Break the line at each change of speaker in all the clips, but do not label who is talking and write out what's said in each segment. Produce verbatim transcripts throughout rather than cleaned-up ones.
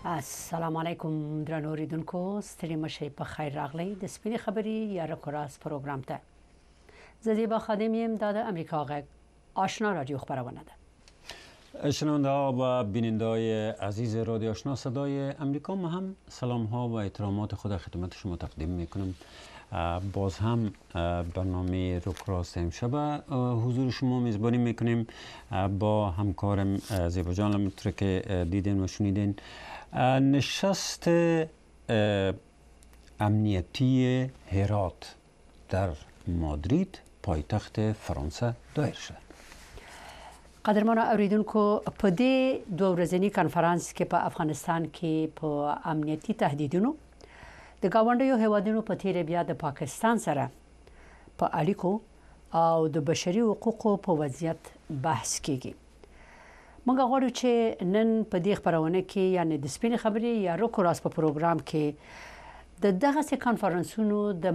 السلام علیکم درنو اوریدونکو ستړي مشئ په خیر راغلی د سپینې خبرې یا رکوراس پروګرام ته زدیبا خادم یم د امریکا غږ آشنا رادیو خبرونه ده.
شنونده ها و بیننده های عزیز رادیو آشنا صدای امریکا، ما هم سلام ها و احترامات خود خدمت شما تقدیم میکنم. باز هم برنامه روکراس امشب حضور شما میزبانی میکنیم با همکارم زیبا جان. همونطور که دیدین و شنیدین نشست امنیتی هرات در مادرید پایتخت فرانسه دایر شد.
قدرمان اوریدونکو په دې دوه ورځني کانفرنس کې په افغانستان کې په امنیتي تهدیدونو د گاونډیو هیوادونو په تیر بیا د پاکستان سره په اړیکو او د بشري حقوقو په وضعیت بحث کیږي. موږ غواړو چې نن په دې خبرونه کې یعنی د سپینې خبرې یا روکوراس په پروګرام کې د دغه سي کانفرنسونو د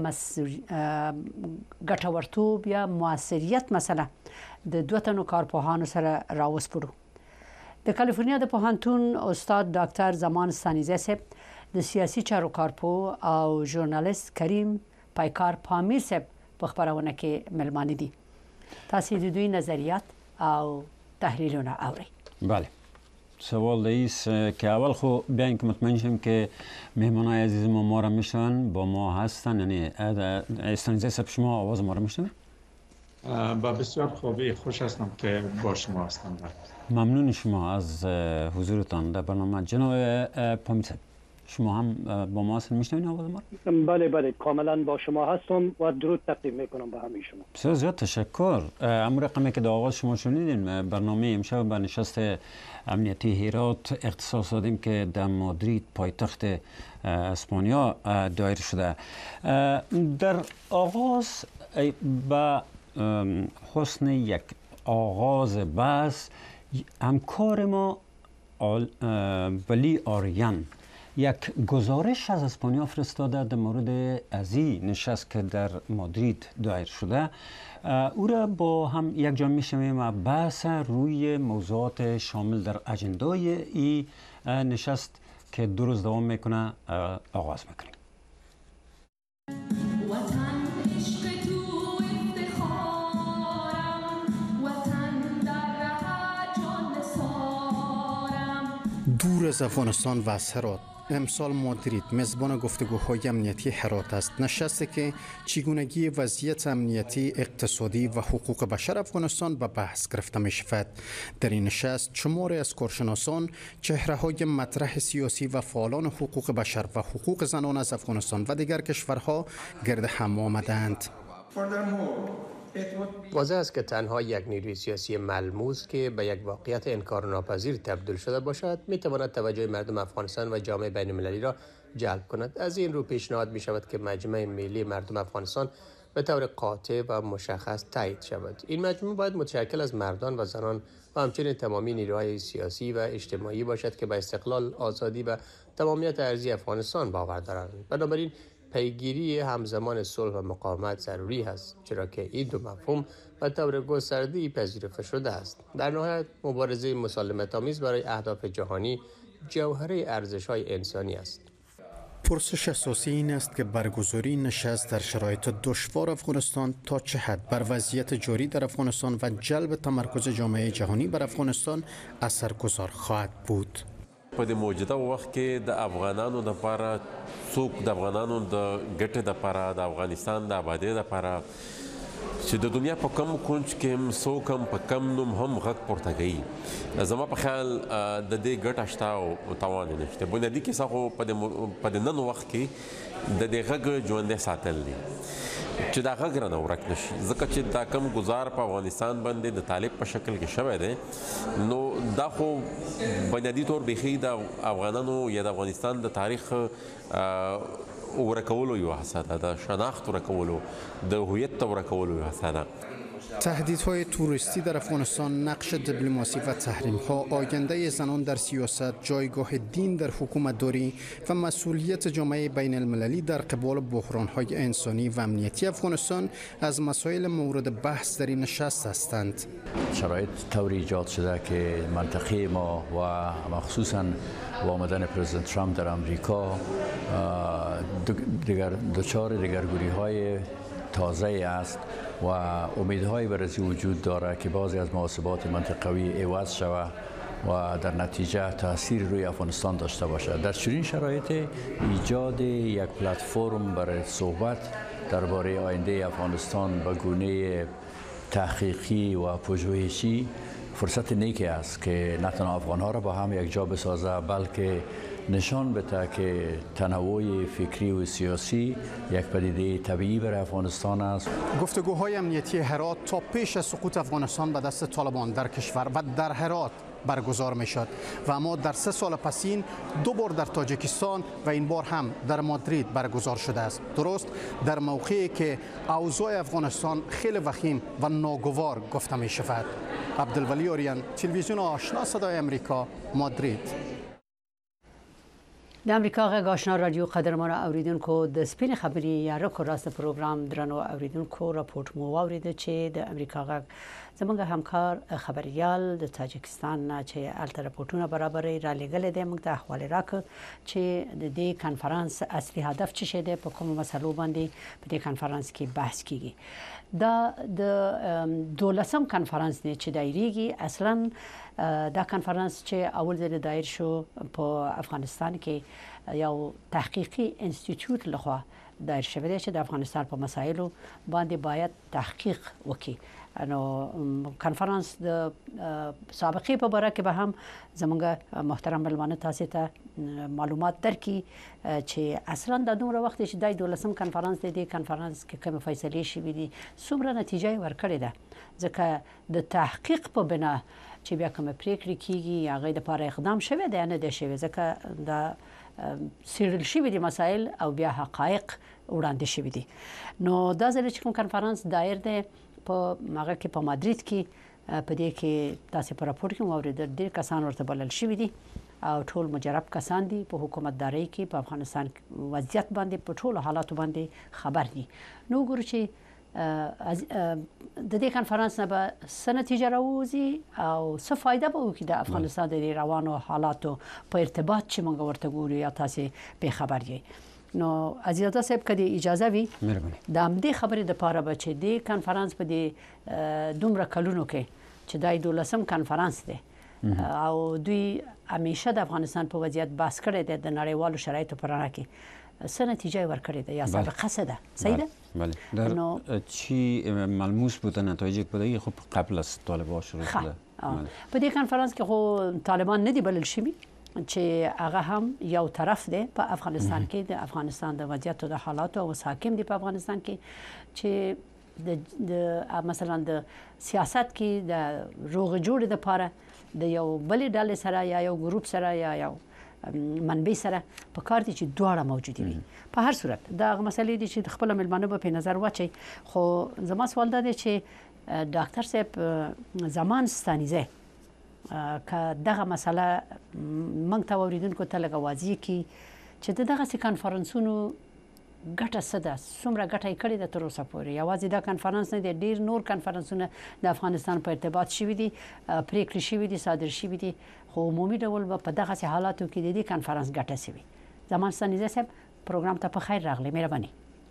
ګټورتوب یا موثریت مسله د دوه تنو کارپوهانو سره راوسپړو. د کالیفورنیا د پوهنتون استاد ډاکټر زمان ستانیزه صاحب، د سیاسي چارو کارپو او ژورنالیست کریم پایکار پامیر صاحب په خبرونه کې ملمانه دي. تاسو د دوی نظریات او تحلیلونه اورئ.
بله، سوال دیس که اول خو بیاین که مطمئن شیم که مهمانای عزیز ما ما را میشنن، با ما هستن. یعنی استانیزه صاحب شما آواز ما را میشنن؟
با بسیار خوبی خوش هستم که با شما هستم.
ممنون شما از حضورتان در برنامه. جناب پامیر صاحب شما هم با ما هستن، میشنوین آواز ما؟
بله بله کاملا با شما هستم و درود تقدیم میکنم به همه شما.
بسیار زیاد تشکر. امر رقمی که در آغاز شما شنیدین، برنامه امشب به نشست امنیتی هرات اختصاص دادیم که در مادرید پایتخت اسپانیا دایر شده. در آغاز با حسن یک آغاز بحث همکار ما ولی آریان یک گزارش از اسپانیا فرستاده در مورد از این نشست که در مادرید دایر شده. او را با هم یک جا میشویم و بحث روی موضوعات شامل در اجندای این نشست که دو روز دوام میکنه آغاز میکنیم.
دور از افغانستان و از هرات، امسال مادرید میزبان گفتگوهای امنیتی هرات است. نشستی که چگونگی وضعیت امنیتی، اقتصادی و حقوق بشر افغانستان به بحث گرفته می شود. در این نشست شماری از کارشناسان، چهره‌های مطرح سیاسی و فعالان حقوق بشر و حقوق زنان از افغانستان و دیگر کشورها گرد هم آمدند.
واضح است که تنها یک نیروی سیاسی ملموس که به یک واقعیت انکارناپذیر تبدیل شده باشد میتواند توجه مردم افغانستان و جامعه بین المللی را جلب کند. از این رو پیشنهاد می شود که مجمع ملی مردم افغانستان به طور قاطع و مشخص تایید شود. این مجمع باید متشکل از مردان و زنان و همچنین تمامی نیروهای سیاسی و اجتماعی باشد که به استقلال، آزادی و تمامیت ارضی افغانستان باور دارند. بنابراین پیگیری همزمان صلح و مقاومت ضروری است، چرا که این دو مفهوم به طور گسترده‌ای پذیرفته شده است. در نهایت مبارزه مسالمت‌آمیز برای اهداف جهانی جوهره ارزش‌های انسانی است.
پرسش اساسی این است که برگزاری نشست در شرایط دشوار افغانستان تا چه حد بر وضعیت جاری در افغانستان و جلب تمرکز جامعه جهانی بر افغانستان اثرگذار خواهد بود.
په دې موجوده وخت کې د افغانانو لپاره څوک د افغانانو د ګټې لپاره د افغانستان د آبادۍ لپاره چې د دنیا په کم کونج کې هم څوک هم په کم نوم هم غږ پورته کوي، زما په خیال د دې ګټه شته او توان یې نشته. بنیادي کیسه خو په د نن وخت کې د دې غږ ژوندی ساتل دي چې دا غږ رانه ورک نشي، ځکه چې دا کم ګزار په افغانستان باندې د طالب په شکل کې شوی دی. نو دا خو بنیادي طور بیخي د افغانانو یا د افغانستان د تاریخ ورکولو یو هڅه ده، د شناخت ورکولو، د هویت ورکولو یو هڅه ده.
تهدیدهای توریستی در افغانستان، نقش دیپلماسی و تحریم‌ها، آینده زنان در سیاست، جایگاه دین در حکومتداری و مسئولیت جامعه بین المللی در قبال بحران‌های انسانی و امنیتی افغانستان از مسائل مورد بحث در این نشست هستند.
شرایط طوری ایجاد شده که منطقه ما و مخصوصاً با آمدن پرزیدنت ترامپ در امریکا دیگر دچار دگرگونی‌های تازه است و امیدهای برای وجود دارد که بعضی از مناسبات منطقوی عوض شود و در نتیجه تاثیر روی افغانستان داشته باشد. در چنین شرایط ایجاد یک پلتفرم برای صحبت درباره آینده افغانستان به گونه تحقیقی و پژوهشی فرصت نیکی است که نه تنها افغان‌ها را با هم یک جا بسازه، بلکه نشان بده که تنوع فکری و سیاسی یک پدیده طبیعی برای افغانستان است.
گفتگوهای امنیتی هرات تا پیش از سقوط افغانستان به دست طالبان در کشور و در هرات برگزار می شد و اما در سه سال پسین دو بار در تاجیکستان و این بار هم در مادرید برگزار شده است. درست در موقعی که اوضاع افغانستان خیلی وخیم و ناگوار گفته می شود. عبدالولی اوریان، تلویزیون آشنا صدای امریکا، مادرید.
د امریکا غږ آشنا رادیو قدرمن اوریدونکو، د سپین خبري یا رکو راست پروګرام درنو اوریدونکو راپورټ مو واورید چې د امریکا غږ زمونږ همکار خبريال د تاجکستان نه چې الته راپورټونه برابرې را لګل دي، موږ ته حواله راکړ چې د دې کانفرنس اصلي هدف څه شي دی، په کومو مسلو باندې په دې کانفرنس کې بحث کیږي. دا د دولسم کانفرنس دی چې دایریږي. اصلا دا کانفرنس چې اول ځل دایر شو په افغانستان کې یو تحقیقي انسټیټیوټ لخوا دایر شوی دی چې د افغانستان په مسایلو باندې باید تحقیق وکړي. نو کانفرنس د سابقه په باره کې به هم زمونږ محترم ملمانه تاسو ته معلومات درکړي چې اصلا د دومره وخت چې د دولسم کانفرنس دی، کانفرنس کې کوم فیصله شوې دي، څومره نتیجه ورکړې ده، ځکه د تحقیق په بنا چې بیا کوم پریکړې کیږي هغه د لپاره اقدام شوی دی نه دی شوی، ځکه د سیرل شوی دي مسایل او بیا حقایق وړاندې شوی دي. نو دا ځل چې کوم کانفرنس دایر دی په هغه کې په مادرید کې په دې کې تاسو په راپور کې موریدل ډېر کسان ورته بلل شوی دي او ټول مجرب کسان دي په حکومتداري کې په افغانستان وضعیت باندې په ټولو حالاتو باندې خبر دي. نو ګورو چې د دې کانفرنس نه به څه نتیجه راوځي او څه فایده به وکړي د افغانستان د روانو حالاتو په ارتباط چې موږ ورته ګورو یا تاسو به خبر یې. نو عزیزاده صاحب کدی اجازه وي د همدې خبرې د پاره به چې د کانفرنس په دې دومره کلونو کې چې دای دولسم کانفرنس دی او دوی همیشه د افغانستان په وضعیت بحث کړی دی د نړیوالو شرایطو په رڼا کې څه نتیجه ورکړې ده یا سابقه څه ده؟ صحیح ده؟
بله. در چی ملموس بوده نتایج بوده خب قبل از طالبان شروع شده.
په دې کانفرنس کې خو طالبان نه دی بلل شوي چې هغه هم یو طرف دی په افغانستان کې د افغانستان د وضعیت او د حالاتو او حاکم دی په افغانستان کې چې د مثلا د سیاست کې د روغ جوړ د پاره د یو بل ډلې سره یا یو ګروپ سره یا یو منبع سره په کار دي چې دواړه موجود وي. په هر صورت دا مسلې دي چې خپل ملمنه په نظر واچي. خو زما سوال دا دی چې ډاکټر صاحب زمان ستانیزه که دغه مسله موږ ته اوریدونکو ته لږ واضح کی چې دغه سي کانفرنسونو ګټه څه ده، څومره ګټه یې کړې ده تر اوسه پورې. یوازې دا کانفرنس نه دی، ډېر نور کانفرنسونه د افغانستان په ارتباط شوي دي، پریکړې شوي دي، صادر شوي دي، خو عمومي ډول به په دغسې حالاتو کې د دې کانفرنس ګټه څه وي. زمان ستانیزه صاحب پروګرام ته په خیر راغلی، مهرباني.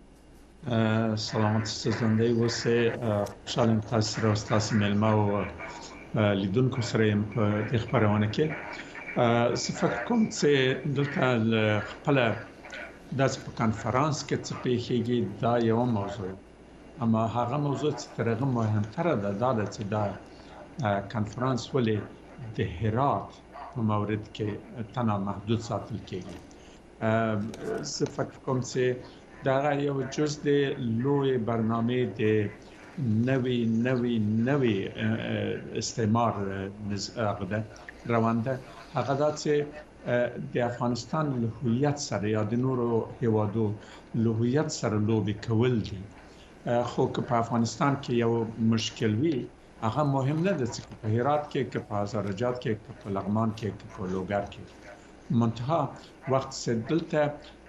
سلامت ستاسو اوسئ. خوشحال یم تاسو سره ستاسو مېلمه او لیدونکو سره یم په دې خبرونه کې. زه فکر کوم چې دلته خپل داسې په کانفرنس کې څه پیښیږي دا یو موضوع، اما هغه موضوع چې تر هغه مهمتره ده دا ده چې دا کانفرنس ولې د هرات په مورد کې تنها محدود ساتل کېږي. زه فکر کوم چې دا یو جز د لوی برنامه د نوی نوی نوی استعمار نزاغده روانده. هغه دا چې د افغانستان له هویت سره یا د نورو هیوادو له هویت سره لوبې کول دي خو که په افغانستان کې یو مشکل وي هغه مهم نه ده چې په هرات کې که په هزارجات کې که په لغمان کې که په لوګر کې منتها وخت چې دلته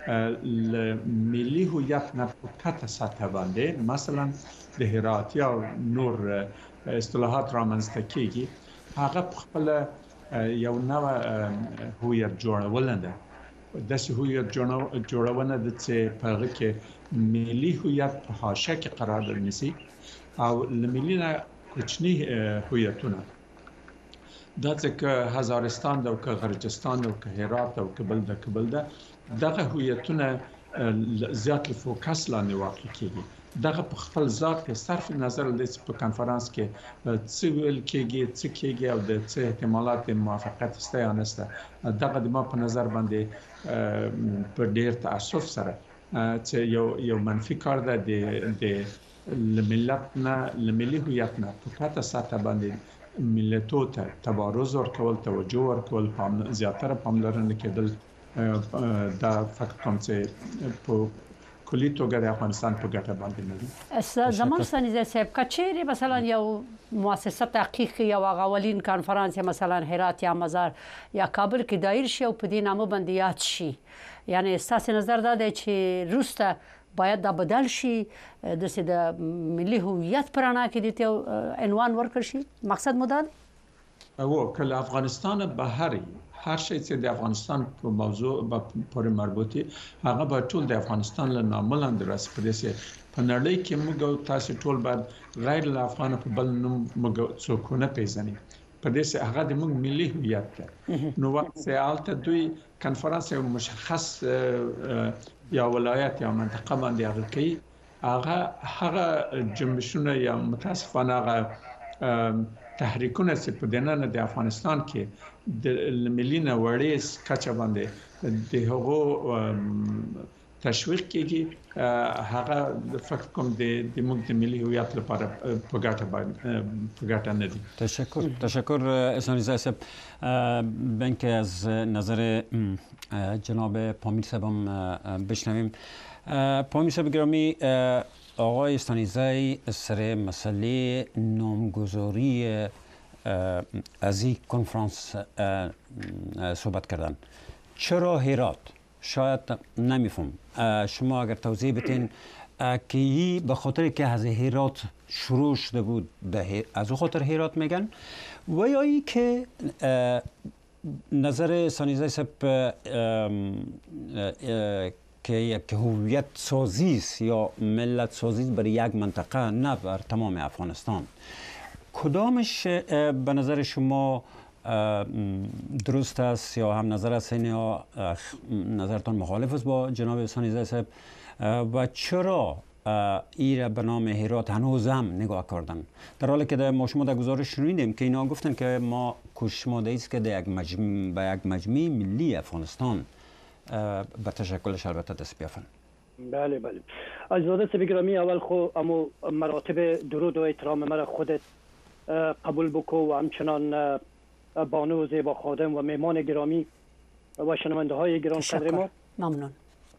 ملي هویت نه په کته سطح باندې مثلا د هرات یا نور اصطلاحات رامنځته کیږي هغه په خپل یو نوع هویت جوړول نه ده داسې هویت جوړونه ده چې په هغه کې ملي هویت په حاشیه کې قرار نیسي او له ملي نه کوچني هویتونه دا چې هزارستان ده او که غرجستان ده او که هرات او که بل ده که بل ده دغه هویتونه زیات فوکس لاندې واقع کیږي دغه په خپل ذات کې صرف نظر د په کانفرنس کې څه ویل کېږي څه کېږي او د څه احتمالات موافقت شته یا نشته دغه د ما په نظر باندې په ډیر تاسف سره چې یو یو منفي کار ده د ملت نه لملي هویت نه په کاته سطح باندې ملتو ته تبارز ورکول توجه ورکول زیاتره پاملرنه کېدل دا فقط کوم چې په کلی توګه د افغانستان په ګټه باندې نه دي.
زمان ستانیزه صاحب کچېرې مثلا یو مؤسسه تحقیق یا اولین کانفرانس مثلا هرات یا مزار یا کابل کې دایر شي او په دې نامه باندې یاد شي یعنی ستاسو نظر دا دی چې روسته باید دا بدل شي د سې د ملي هویت پرانا کې د عنوان ورکړ شي مقصد مداد
او کله افغانستان بهري هر شی چې د افغانستان په موضوع پورې مربوطي هغه به ټول د افغانستان له نامه لاندې راځي په دې په نړۍ کې موږ تاسو ټول باید غیر له افغان په بل نوم موږ څوک نه پیژني په دې هغه د موږ ملي هویت ده نو وخت سیالته دوی کانفرنس یو مشخص یا ولایت یا منطقه باندې هغه کوي هغه هغه جنبشونه یا متاسفانه هغه تحریکونه چې په دننه د افغانستان کې د ملي نوړې کچه باندې د هغو تشویق کېږي هغه فقط کوم د موږ د ملي هویت لپاره په ګټه باندې په ګټه نه دي.
تشکر تشکر احسان‌رضا صاحب. بنک از نظر جناب پامیر صاحب بشنویم. پامیر صاحب گرامی آقای استانیزی سر مسئله نامگذاری از این کنفرانس صحبت کردن. چرا هرات؟ شاید نمیفهم. شما اگر توضیح بتین که این به خاطر که از هرات شروع شده بود از او خاطر هرات میگن و یا ای که نظر استانیزی صاحب که یک هویت سازی است یا ملت سازی برای یک منطقه نه بر تمام افغانستان کدامش به نظر شما درست است یا هم نظر است یا نظرتان مخالف است با جناب استانیزی صاحب و چرا این را به نام هرات هنوز هم نگاه کردن در حالی که ما شما در گزارش شنیدیم که اینا گفتن که ما کوشش ماده است که در یک مجمع به یک مجمع ملی افغانستان به تشکلش البته دست بیافن.
بله بله عزیزاده سبیگرامی اول خو امو مراتب درود و احترام مرا خودت قبول بکو و همچنان بانو زیبا خادم و مهمان گرامی و شنونده های گران قدر ما
ممنون.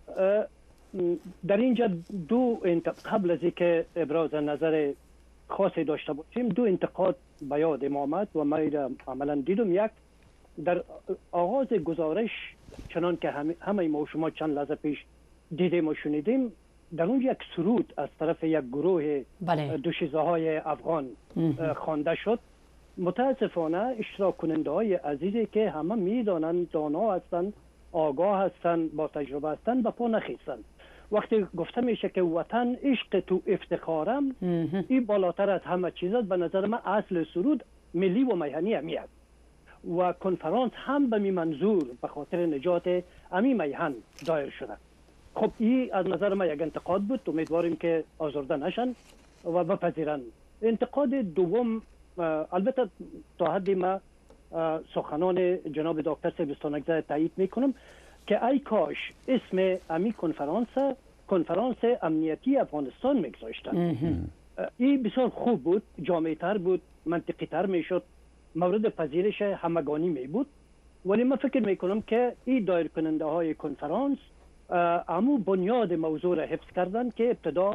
در اینجا دو قبل از اینکه ابراز نظر خاصی داشته باشیم دو انتقاد به یاد ما آمد و ما عملا دیدم. یک در آغاز گزارش چنان که همه, همه ما و شما چند لحظه پیش دیدیم و شنیدیم در اونجا یک سرود از طرف یک گروه
بله.
دوشیزه های افغان خوانده شد. متاسفانه اشتراک کننده های عزیزی که همه میدانند دانا هستند آگاه هستند با تجربه هستند به پا نخیستند. وقتی گفته میشه که وطن عشق تو افتخارم این بالاتر از همه چیز است. به نظر من اصل سرود ملی و میهنی همی است و کنفرانس هم به می منظور به خاطر نجات امی میهن دایر شده. خب این از نظر من یک انتقاد بود. امیدواریم که آزرده نشن و بپذیرن. انتقاد دوم البته تا حدی ما سخنان جناب دکتر سیبستانگزه تایید میکنم که ای کاش اسم امی کنفرانس کنفرانس امنیتی افغانستان میگذاشتن. این بسیار خوب بود، جامع تر بود، منطقی تر میشد، مورد پذیرش همگانی می بود. ولی من فکر میکنم که این دایر کننده های کنفرانس امو بنیاد موضوع را حفظ کردن که ابتدا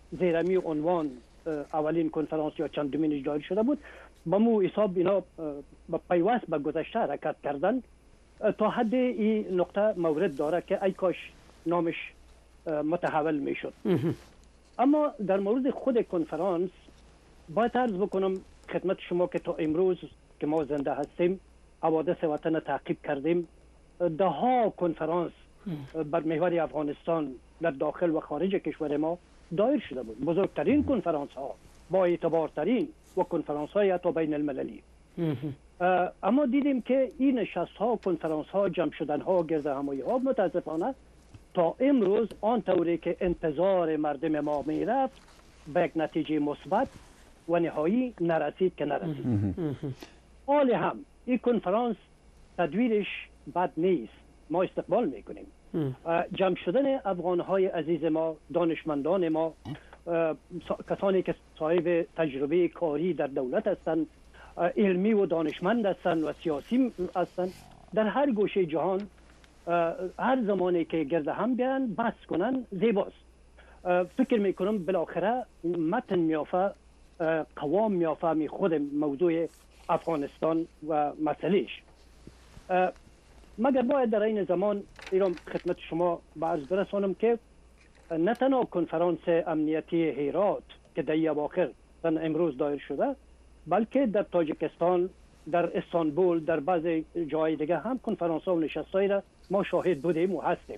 زیرمی عنوان اولین کنفرانس یا چندمین جاری شده بود، با مو حساب اینا با پیوست به گذشته حرکت کردن تا حد این نقطه مورد داره که ای کاش نامش متحول می شد. اما در مورد خود کنفرانس باید عرض بکنم خدمت شما که تا امروز که ما زنده هستیم حوادث وطن تعقیب کردیم، ده ها کنفرانس بر محور افغانستان در داخل و خارج کشور ما دایر شده بود. بزرگترین کنفرانس ها، با اعتبارترین و کنفرانس های حتی بین المللی. اما دیدیم که این نشست ها، کنفرانس ها، جمع شدن ها، گرد همایی ها متاسفانه تا امروز آن طوری که انتظار مردم ما می رفت به یک نتیجه مثبت و نهایی نرسید که نرسید. حال هم این کنفرانس تدویرش بد نیست، ما استقبال میکنیم. جمع شدن افغان های عزیز ما، دانشمندان ما، کسانی که صاحب تجربه کاری در دولت هستند، علمی و دانشمند هستند و سیاسی هستند، در هر گوشه جهان هر زمانی که گرد هم بیان بحث کنن زیباست. فکر میکنم بالاخره متن میافه، قوام میافه می خود موضوع افغانستان و مسئلهش. مگر باید در این زمان ایران خدمت شما به عرض برسانم که نه تنها کنفرانس امنیتی هرات که در اواخر امروز دایر شده، بلکه در تاجیکستان، در استانبول، در بعض جای دیگه هم کنفرانس ها و نشستایی را ما شاهد بودیم و هستیم.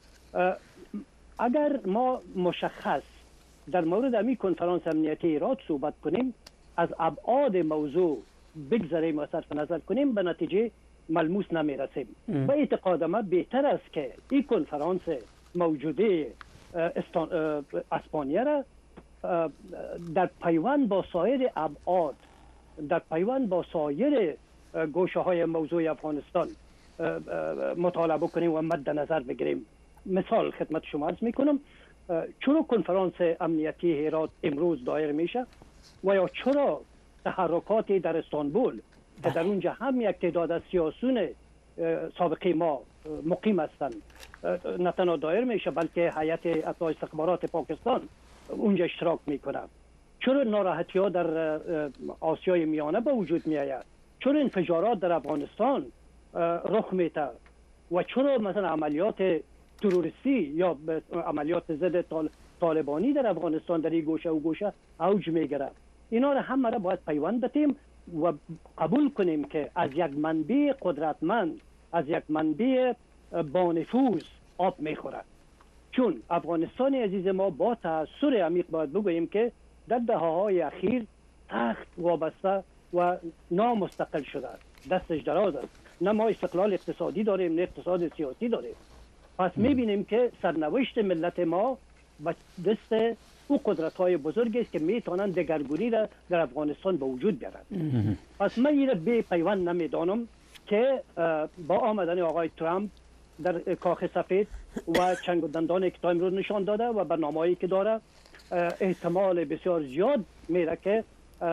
اگر ما مشخص در مورد امی کنفرانس امنیتی هرات صحبت کنیم، از ابعاد موضوع بگذاریم و صرف نظر کنیم، به نتیجه ملموس نمی رسیم. به اعتقاد ما بهتر است که این کنفرانس موجوده اسپانیا را در پیوند با سایر ابعاد، در پیوند با سایر گوشه های موضوع افغانستان مطالعه کنیم و مد نظر بگیریم. مثال خدمت شما عرض میکنم، چرا کنفرانس امنیتی هرات امروز دایر میشه و یا چرا تحرکاتی در استانبول که در اونجا هم یک تعداد از سیاسیون سابقه ما مقیم هستند نه تنها دایر میشه، بلکه هیئت اطلاع استخبارات پاکستان اونجا اشتراک میکنه. چرا ناراحتی ها در آسیای میانه به وجود می آید؟ چرا انفجارات در افغانستان رخ میده و چرا مثلا عملیات تروریستی یا عملیات ضد طالبانی در افغانستان در این گوشه و گوشه اوج میگیره؟ اینا را همه را باید پیوند بتیم و قبول کنیم که از یک منبع قدرتمند، از یک منبع با نفوذ آب میخورد. چون افغانستان عزیز ما با تأثیر عمیق باید بگوییم که در دهه‌های اخیر سخت وابسته و نامستقل شده، دستش دراز است. نه ما استقلال اقتصادی داریم نه اقتصاد سیاسی داریم. پس میبینیم که سرنوشت ملت ما به دست او قدرت‌های بزرگی است که میتونن دگرگونی را در افغانستان به وجود بیارند. پس من این را به پیوند نمیدانم که با آمدن آقای ترامپ در کاخ سفید و چنگ و دندانی که تا امروز نشان داده و برنامه‌ای که داره، احتمال بسیار زیاد میره که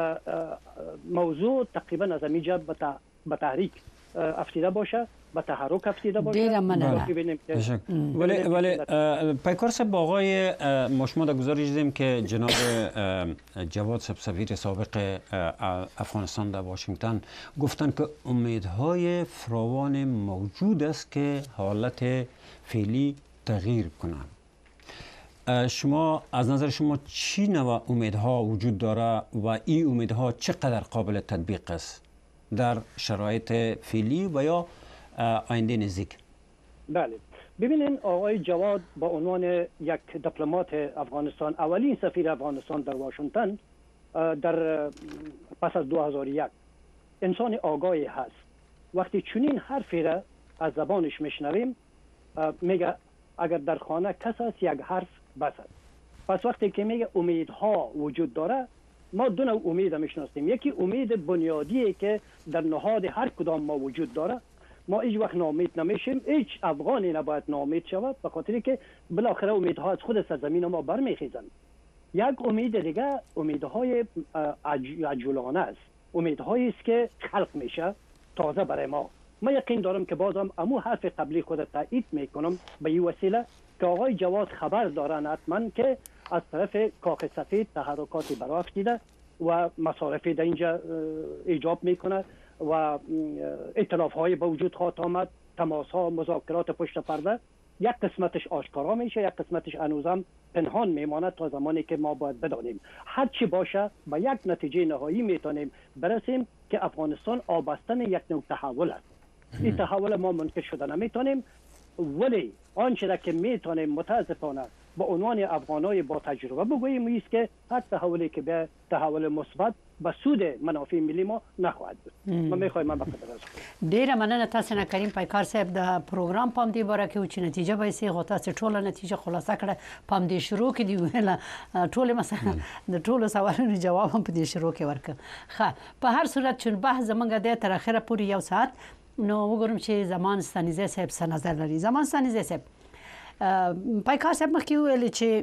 موضوع تقریبا از اینجا به تحریک افتیده باشه، به تحرک افتیده باشه.
دیرم منه
ولی ولی پیکار صاحب، با آقای ما شما در گزارش دیدیم که جناب جواد صاحب سفیر سابق افغانستان در واشنگتن گفتن که امیدهای فراوان موجود است که حالت فعلی تغییر کنند. شما از نظر شما چی نوع امیدها وجود داره و این امیدها چقدر قابل تطبیق است در شرایط فعلی و یا آینده نزدیک؟
بله، ببینین آقای جواد با عنوان یک دیپلمات افغانستان، اولین سفیر افغانستان در واشنگتن در پس از دو هزار و یک، انسان آگاهی هست. وقتی چنین حرفی را از زبانش میشنویم میگه اگر در خانه کس است یک حرف بس است. پس وقتی که میگه امیدها وجود داره، ما دو نوع امید میشناسیم. یکی امید بنیادیه که در نهاد هر کدام ما وجود داره. ما هیچ وقت ناامید نمیشیم، هیچ افغانی نباید ناامید شود، به خاطری که بالاخره امیدها از خود سرزمین ما برمیخیزند. یک امید دیگه امیدهای عجولانه است، امیدهایی است که خلق میشه تازه برای ما. من یقین دارم که بازم امو حرف قبلی خود تایید میکنم به این وسیله که آقای جواد خبر دارن حتما که از طرف کاخ سفید تحرکات براق دیده و مصارفی در اینجا ایجاب میکنه و ائتلاف های به وجود خواهد آمد، تماس ها، مذاکرات پشت پرده. یک قسمتش آشکارا میشه، یک قسمتش هنوزم پنهان میماند تا زمانی که ما باید بدانیم. هر چی باشه به یک نتیجه نهایی میتونیم برسیم که افغانستان آبستن یک نوع تحول است. این تحول ما منکر شده نمیتونیم، ولی آنچه را که میتونیم متاسفانه به عنوان افغانای با تجربه بگوییم است که هر تحولی که به تحول مثبت به سود منافع ملی ما نخواهد بود. ما میخوایم من بخاطر از
ډیره مننه تاسو نه کریم پیکار صاحب د پروګرام پام دی باره کې چې نتیجه به سي غوته څه ټوله نتیجه خلاصه کړه پام دی شروع کې دی ویل ټوله مثلا د ټوله سوالونو جواب هم په دې شروع کې ورک. ښه په هر صورت چې بحث زمونږ د تر اخره پورې یو ساعت نو وګورم چې زمان ستانیزه صاحب څه نظر لري. زمان ستانیزه صاحب پیکار صاحب مخکې ویل چې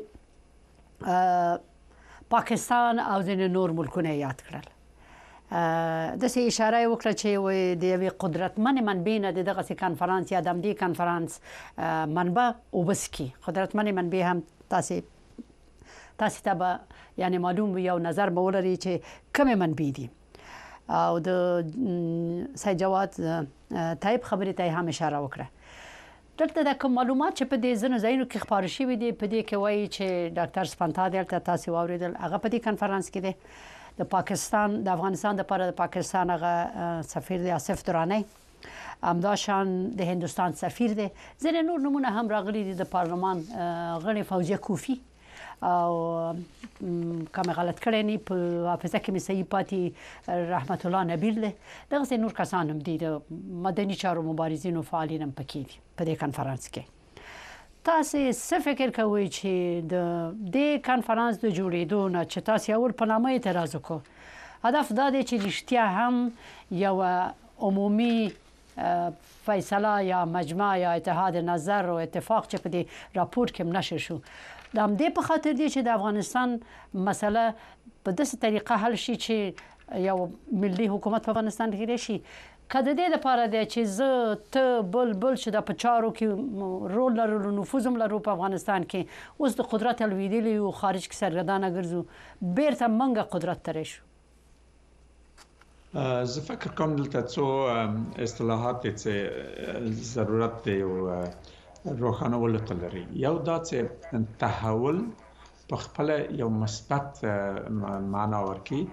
پاکستان او ځینې نور ملکونه یاد کړل. د سې اشاره وکړه چې د یوې قدرتمن منبع نه دغه کانفرنس یا د همدې کانفرنس منبع وبسکي قدرتمن منبع هم تاسو تاسو ته به یعنی معلوم یو نظر به ولري چې کومه منبع دي او د سید جواد طيب خبرې ته هم اشاره وکړه. دلته د کوم معلومات چې په دې ځنو ځایونو کې خبرې شوې دي په دې کې وایي چې ډاکټر سپنتا دلته تاسو واوریدل هغه په دې کانفرنس کې دی د پاکستان د افغانستان لپاره د پاکستان هغه سفیر دی آصف درانی، همداشان د هندوستان سفیر دی، ځینې نور نمونه هم راغلي دي د پارلمان غړي فوزیه کوفی او کوم غلط کړی نه په حافظه کې مې صحیح پاتې رحمت الله نبیل دی. دغه نور کسان هم دي د مدني چارو مبارزین او فعالین هم پکې دي په دې کانفرنس کې. تاسو څه فکر کوئ چې د دې کانفرنس د جوړېدو نه چې تاسو اول په نامه اعتراض وکړو هدف دا دی چې رښتیا هم یو عمومي فیصله یا مجمع یا اتحاد نظر او اتفاق چې په دې راپور کې نشر شو د همدې په خاطر دی چې د افغانستان مسله په داسې طریقه حل شي چې یو ملي حکومت په افغانستان کې راشي. کله د دې لپاره دی چې زه ته بل بل چې د پچارو کې رول لرو نفوذ هم لرو په افغانستان کې اوس د قدرت الویدلی او خارج کې سرګردانه ګرځو بیرته منګه قدرت ته راشو.
زه فکر کوم دلته څو اصطلاحات چې ضرورت دی او روښانولو ته لري. یو دا چې تحول په خپل یو مثبت معنا ورکي.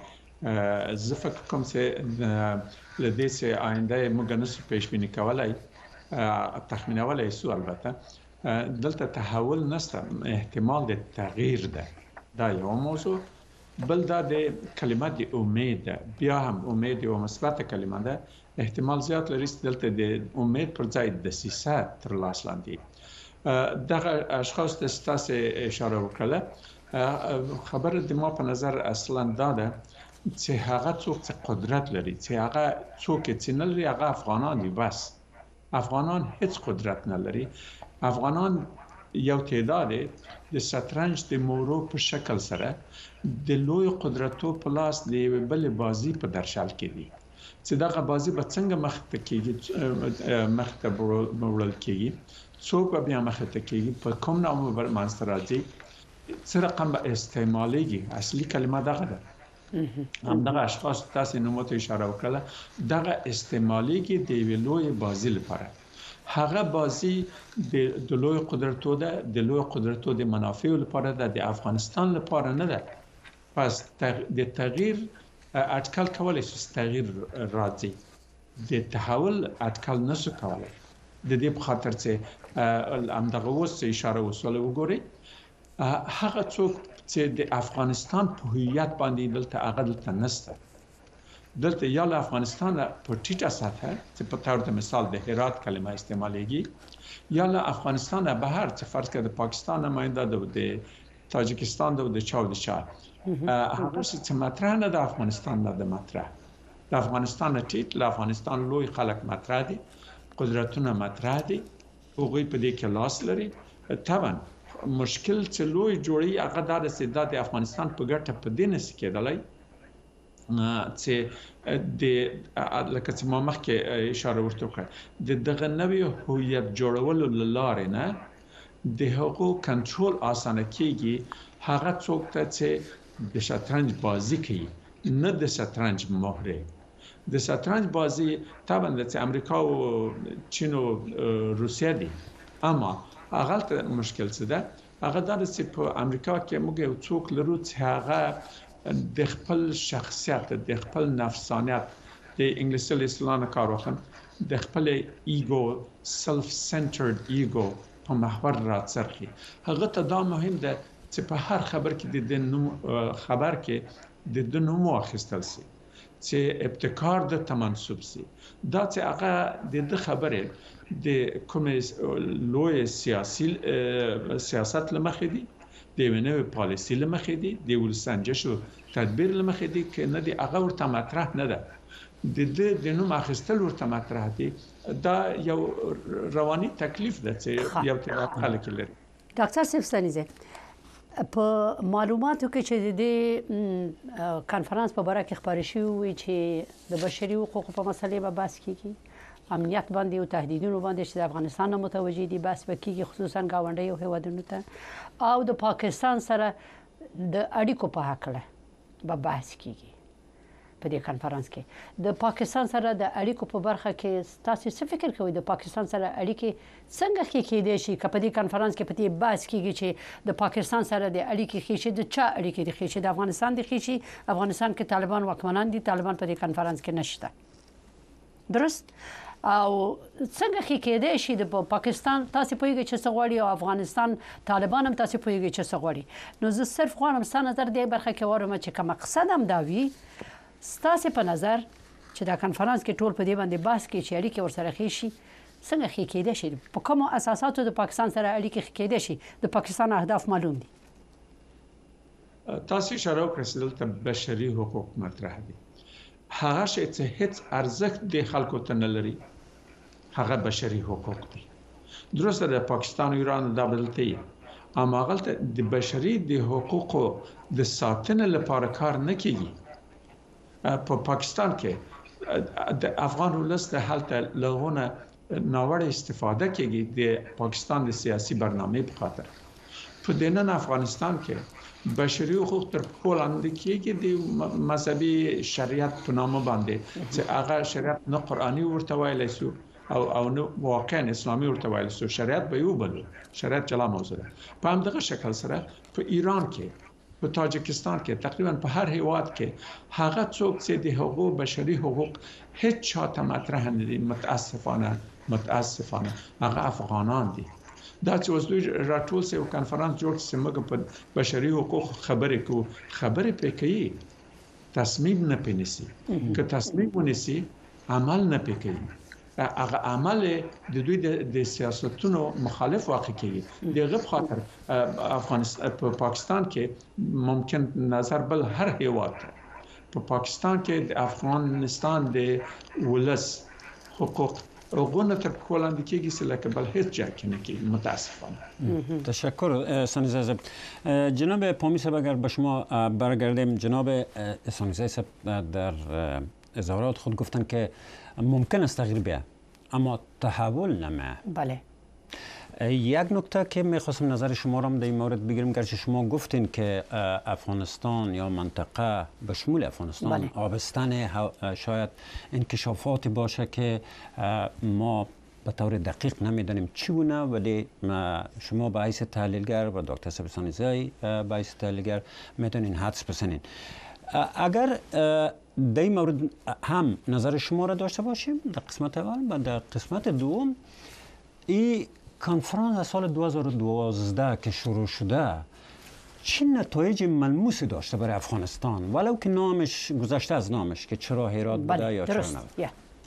زه فکر کوم چې لدې چې آینده موږ نسو پیش بینی کولای تخمینولای سو. البته دلته تحول نشته، احتمال د تغییر ده. دا یو موضوع. بل دا د کلمات امید ده. بیا هم امید یو مثبت کلمه ده. احتمال زیات لري چې دلته د امید پر ځای د دسیسه تر لاس لاندې دغه اشخاص ته تاسو اشاره وکړه. خبره د ما په نظر اصلا دا ده چې هغه څوک چې قدرت لري چې هغه څوک چې نه لري هغه افغانان دي. بس افغانان هیڅ قدرت نه لري. افغانان یو تعداد د شطرنج د مورو په شکل سره د لوی قدرتو په لاس د بل بازی په درشل کې دي چې دغه بازی به څنګه مخ ته کېږي مخ ته وړل کېږي څوک بیا مخ ته کېږي په کوم نامه بر منځ راځي څه رقم به استعمالېږي. اصلي کلمه دغه ده. همدغه اشخاص تاسو نومو ته اشاره وکړه دغه استعمالېږي د یوې لوی بازی لپاره. هغه بازی د لوی قدرتو ده د لوی قدرتو د منافعو لپاره ده، د افغانستان لپاره نه ده. پس د تغییر اټکل کولای شي تغییر راځي، د تحول اټکل نشو کولای. د دې په خاطر چې همدغه اوس اشاره وسوله وګورئ هغه څوک چې د افغانستان په هویت باندې دلته هغه دلته نشته. دلته یا له افغانستان په ټیټه سطح چې په تور د مثال د هرات کلمه استعمالېږي یا له افغانستان بهر چې فرض کړه د پاکستان نماینده ده د تاجکستان ده د چا د چا هغه چې مطرح نه د افغانستان نه د مطرح د افغانستان ټیټ له افغانستان لوی خلک مطرح دي، قدرتونه مطرح دي، هغوی په دې کې لاس لري. طبعا مشکل چې لوی جوړي هغه دا چې د افغانستان په ګټه په دې نشي کېدلی چې د لکه چې ما مخکې اشاره ورته وکړه د دغه نوې هویت جوړولو لاره نه د هغو کنټرول اسانه کیږي هغه څوک ته چې د شطرنج بازی کوي نه د شطرنج مهره د شطرنج بازی طبعا د امریکا او چین او روسیه دي اما هغه ته مشکل څه ده هغه دا چې په امریکا کې موږ یو څوک لرو چې هغه د خپل شخصیت د خپل نفسانیت د انګلیسي له اصطلاح کار واخلم د خپل ایګو سلف سنټرډ ایګو په محور راڅرخي هغه ته دا مهم ده چې په هر خبر کې د نوم خبر کې د نوم واخیستل شي چې ابتکار د تمنصب شي دا چې هغه د خبره د کومې لوی سیاسي سیاست لمخې دي د ونوي پالیسي لمخې دي د ولسنجش او تدبیر لمخې دي کې نه دی هغه ورته مطرح نه ده د دې د نوم اخیستل ورته مطرح دي دا یو رواني تکلیف ده چې یو تر خلک لري.
ډاکټر سفسانیزه په معلوماتو کې چې د کانفرنس په اړه کې خبرې شوې چې د بشري حقوقو په مسلې به بحث کیږي امنیت باندې او تهدیدونو باندې چې د افغانستان نه متوجي دي بحث وکړي خصوصا گاونډي او هیوادونو ته او د پاکستان سره د اړیکو په حق له به بحث کیږي په دې کانفرنس کې د پاکستان سره د اړیکو په برخه کې تاسو څه فکر کوئ د پاکستان سره اړیکې څنګه کې کېدې شي که په دې کانفرنس کې په دې بحث کېږي چې د پاکستان سره د اړیکې خېشي د چا اړیکې د خېشي د افغانستان د خېشي افغانستان کې طالبان واکمنان دي طالبان په دې کانفرنس کې نشته درست او څنګه کې کېدې شي د پاکستان تاسو پوهیږئ چې څه غواړي او افغانستان طالبان هم تاسو پوهیږئ چې څه غواړي نو زه صرف غواړم ستاسو نظر دې برخه کې واورم چې کوم مقصد هم دا وي ستاسو په نظر چې دا کانفرنس کې ټول په دې باندې بحث کې چې اړیکې ورسره خېشي څنګه کې کېدې شي په کومو اساساتو د پاکستان سره اړیکې کېدې شي د پاکستان اهداف معلوم دي
تاسو اشاره وکړئ دلته بشري حقوق مطرح دي هغه شی چې هیڅ ارزښت د خلکو ته نه لري هغه بشري حقوق دي درسته د پاکستان او ایران د بدلتي اما هغه د بشري د حقوقو د ساتنې لپاره کار نه کوي په پاکستان کې د افغان ولس د حالت لغونه ناوړه استفاده کوي د پاکستان د سیاسي برنامه په خاطر په دنن افغانستان کې بشري حقوق تر پولاند کېږي د مذهبي شریعت په نامه باندې چې هغه شریعت نه قرآني ورته ویل شو او او نو واقعا اسلامي ورته ویل شو شریعت به یو بل شریعت جلا موضوع ده په همدغه شکل سره په ایران کې په تاجکستان کې تقریبا په هر هیواد کې هغه څوک چې د حقوق بشري حقوق هیڅ چاته مطرح نه دي متاسفانه متاسفانه هغه افغانان دي دا چې اوس دوی راټول سي او کانفرنس جوړ سي موږ په بشري حقوق خبرې کو خبرې پې کوي تصمیم نه پېنسي که تصمیم ونیسي عمل نه پې کوي هغه عمل د دوی د سیاستونو مخالف واقع کیږي دغه په خاطر افغانستان په پاکستان کې ممکن نظر بل هر هیواد په پاکستان کې د افغانستان د ولس حقوق غونه تر کولاند کېږي چې لکه بل هیڅ جا کې نه کېږي متاسفانه.
تشکر سانیزه صاحب. جناب پامی صاحب اگر به شما برگردیم جناب سانیزه صاحب در اظهارات خود گفتن که ممکن است تغییر بیاد اما تحول نمیه.
بله.
یک نکته که میخواستم نظر شما را در این مورد بگیرم گرچه شما گفتین که افغانستان یا منطقه به شمول افغانستان
بله.
آبستن شاید انکشافاتی باشه که ما به طور دقیق نمیدانیم چگونه ولی شما به حیث تحلیلگر و دکتر سبسانیزه به حیث تحلیلگر میتونین حدس بزنین. اگر در این مورد هم نظر شما را داشته باشیم در قسمت اول و در قسمت دوم این کنفرانس از سال دو هزار و دوازده که شروع شده چه نتایج ملموسی داشته برای افغانستان ولو که نامش گذشته از نامش که چرا هرات بوده یا چرا نبوده؟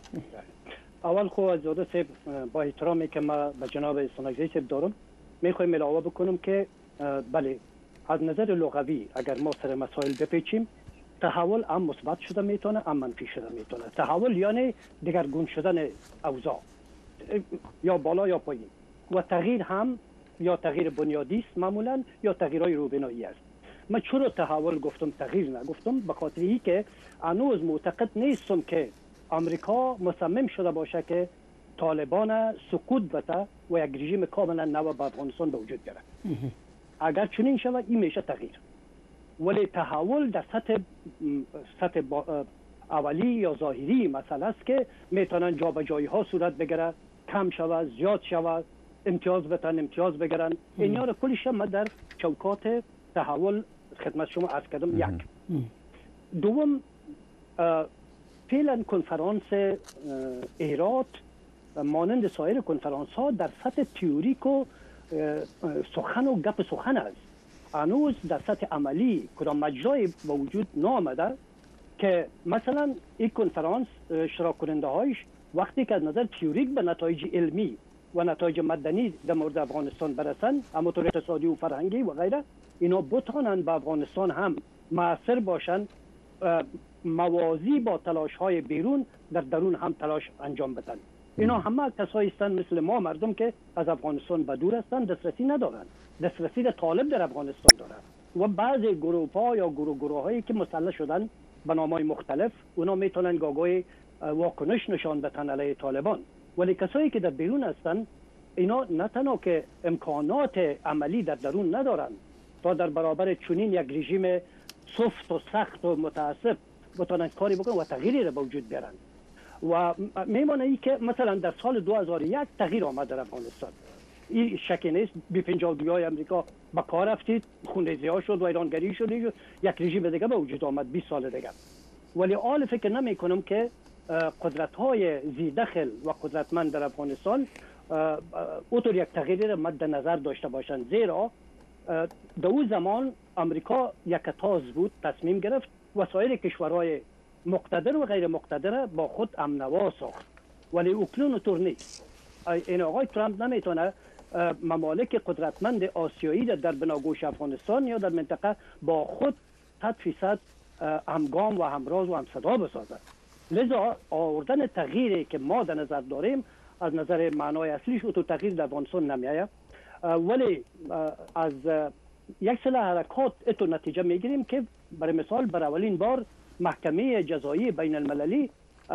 اول خو از زاده صاحب با احترامی که ما به جناب سانیزه صاحب دارم میخوایم علاوه بکنم که بله از نظر لغوی اگر ما سر مسائل بپیچیم تحول هم مثبت شده میتونه هم منفی شده میتونه. تحول یعنی دگرگون شدن اوضاع یا بالا یا پایین و تغییر هم یا تغییر بنیادی است معمولا یا تغییرهای روبنایی است. من چرا تحول گفتم تغییر نگفتم به خاطر اینکه هنوز معتقد نیستم که آمریکا مصمم شده باشه که طالبان سقوط بده و یک رژیم کاملا نو به افغانستان به وجود بیاره. اگر چنین شود این میشه تغییر، ولی تحول در سطح سطح اولی یا ظاهری مسئله است که میتونن جابجایی ها صورت بگیره، کم شود، زیاد شود، امتیاز بتن، امتیاز بگیرن. اینا رو کلش ما در چوکات تحول خدمت شما عرض کردم. یک دوم، فعلا کنفرانس هرات مانند سایر کنفرانس ها در سطح تئوریک و سخن و گپ سخن است. هنوز در سطح عملی کدام مجرای به وجود نامده که مثلا این کنفرانس اشتراک کننده هایش وقتی که از نظر تئوریک به نتایج علمی و نتایج مدنی در مورد افغانستان برسن، اما طور اقتصادی و فرهنگی و غیره، اینا بتوانند به افغانستان هم مؤثر باشند، موازی با تلاش های بیرون در درون هم تلاش انجام بدن. اینا همه کسایی هستند مثل ما مردم که از افغانستان به دور هستند، دسترسی ندارند، دسترسی در طالب در افغانستان دارند و بعضی گروه ها یا گروه گروه هایی که مسلح شدن به نامهای مختلف، اونا میتونن گاگای واکنش نشان بدن علیه طالبان. ولی کسایی که در بیرون هستند اینا نه تنها که امکانات عملی در درون ندارند تا در برابر چنین یک رژیم سفت و سخت و متعصب بتونن کاری بکنن و تغییری را به وجود بیارن. و میمانه ای که مثلا در سال دو هزار و یک تغییر آمد در افغانستان، این شکی نیست. بی پنجاه و دو های امریکا به کار رفتید، خونریزی ها شد و ایرانگری شد، یک رژیم دیگه به وجود آمد بیست سال دیگه. ولی آل فکر نمی کنم که قدرت های زیدخل و قدرتمند در افغانستان اوتور یک تغییری را مد نظر داشته باشند، زیرا در اون زمان امریکا یک تاز بود، تصمیم گرفت و سایر کشورهای مقتدر و غیر مقتدر با خود امنوا ساخت. ولی اکنون اونطور نیست. این آقای ترامپ نمیتونه ممالک قدرتمند آسیایی در بناگوش افغانستان یا در منطقه با خود صد فیصد همگام و همراز و همصدا بسازد. لذا آوردن تغییری که ما در نظر داریم از نظر معنای اصلیش تو تغییر در افغانستان نمیآید، ولی از یک سری حرکات اتو نتیجه میگیریم که برای مثال بر اولین بار محکمه جزایی بین المللی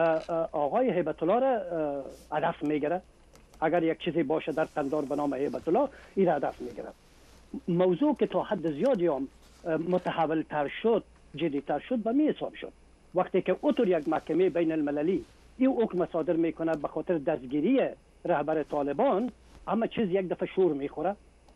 آقای هیبت الله را هدف میگیره. اگر یک چیزی باشه در قندار به نام هیبت الله، این هدف میگیره. موضوع که تا حد زیادی هم متحول تر شد، جدی تر شد، به می حساب شد وقتی که اوتور یک محکمه بین المللی این حکم صادر میکنه به خاطر دستگیری رهبر طالبان، همه چیز یک دفعه شور میخوره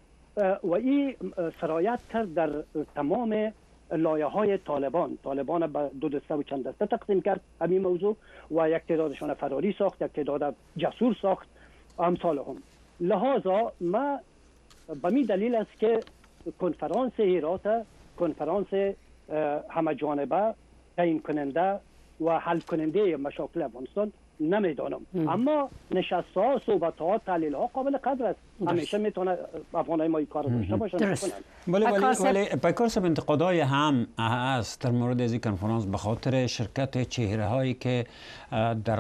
و این سرایت کرد در تمام لایه های طالبان. طالبان به دو دسته و چند دسته تقسیم کرد همین موضوع و یک تعدادشان فراری ساخت، یک تعداد جسور ساخت امثال هم. لحاظا ما به می دلیل است که کنفرانس هرات کنفرانس همه جانبه تعیین کننده و حل کننده مشاکل افغانستان نمیدانم، اما نشست ها، صحبت ها، تحلیل ها قابل قدر است. همیشه میتونه افغانای ما این کار داشته باشن.
ولی ولی ولی پیکار صاحب انتقادای هم هست در مورد از این کنفرانس به خاطر شرکت چهره هایی که در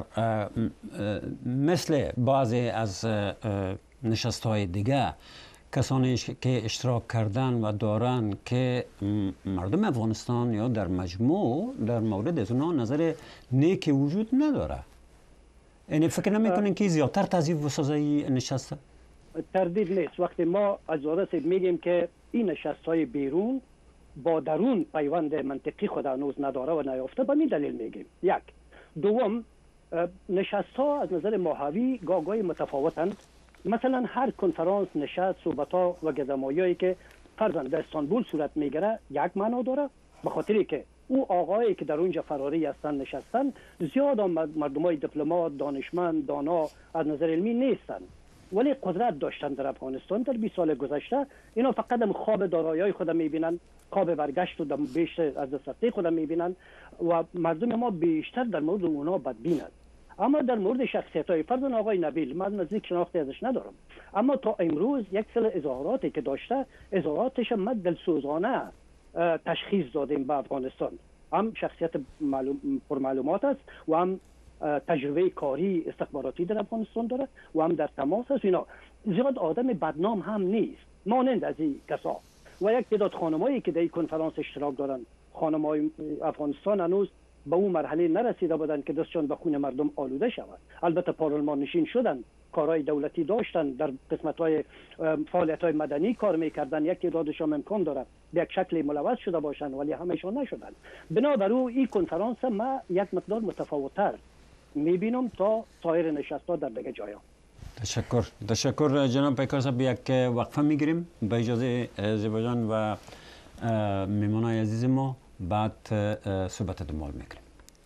مثل بعضی از نشست های دیگه کسانی که اشتراک کردن و دارن که مردم افغانستان یا در مجموع در مورد از اونها نظر نیکی وجود نداره. یعنی فکر نمیکنین که زیادتر تضعیف بسازه این نشسته؟
تردید نیست. وقتی ما از وارث میگیم که این نشست های بیرون با درون پیوند منطقی خود هنوز نداره و نیافته، به می دلیل میگیم. یک. دوم، نشست ها از نظر ماهوی گاگای متفاوتند. مثلا هر کنفرانس، نشست، صحبت ها و گزمایی‌هایی که فرضاً در استانبول صورت میگیره یک معنا داره، به خاطری که او آقایی که در اونجا فراری هستن نشستن زیاد مردمای دیپلمات، دانشمند، دانا از نظر علمی نیستن، ولی قدرت داشتن در افغانستان در بیست سال گذشته. اینا فقط هم خواب دارایی‌های خود میبینن، خواب برگشت و بیشتر از دست رفته خود میبینن و مردم ما بیشتر در مورد اونا بدبینند. اما در مورد شخصیت‌های فرضاً آقای نبیل، من نزدیک شناختی ازش ندارم، اما تا امروز یک سری اظهاراتی که داشته، اظهاراتش ما دلسوزانه تشخیص دادیم به افغانستان. هم شخصیت معلوم پرمعلومات است و هم تجربه کاری استخباراتی در افغانستان داره و هم در تماس است. اینا زیاد آدم بدنام هم نیست، مانند از این کسا. و یک تعداد خانمایی که در این کنفرانس اشتراک دارن، خانمای افغانستان هنوز به اون مرحله نرسیده بودند که دستشان به خون مردم آلوده شود. البته پارلمان نشین شدند، کارهای دولتی داشتن، در قسمت‌های فعالیت‌های مدنی کار می‌کردن، یک تعدادشان امکان داره به یک شکل ملوث شده باشند ولی همه‌شان نشدن. بنابراین این کنفرانس ما یک مقدار متفاوت‌تر می‌بینم تا سایر نشست‌ها در دیگه جاها.
تشکر تشکر جناب پیکار صاحب. یک وقفه می‌گیریم به اجازه زیبا جان و میمونای عزیز ما، بعد صحبت دنبال می‌کنیم.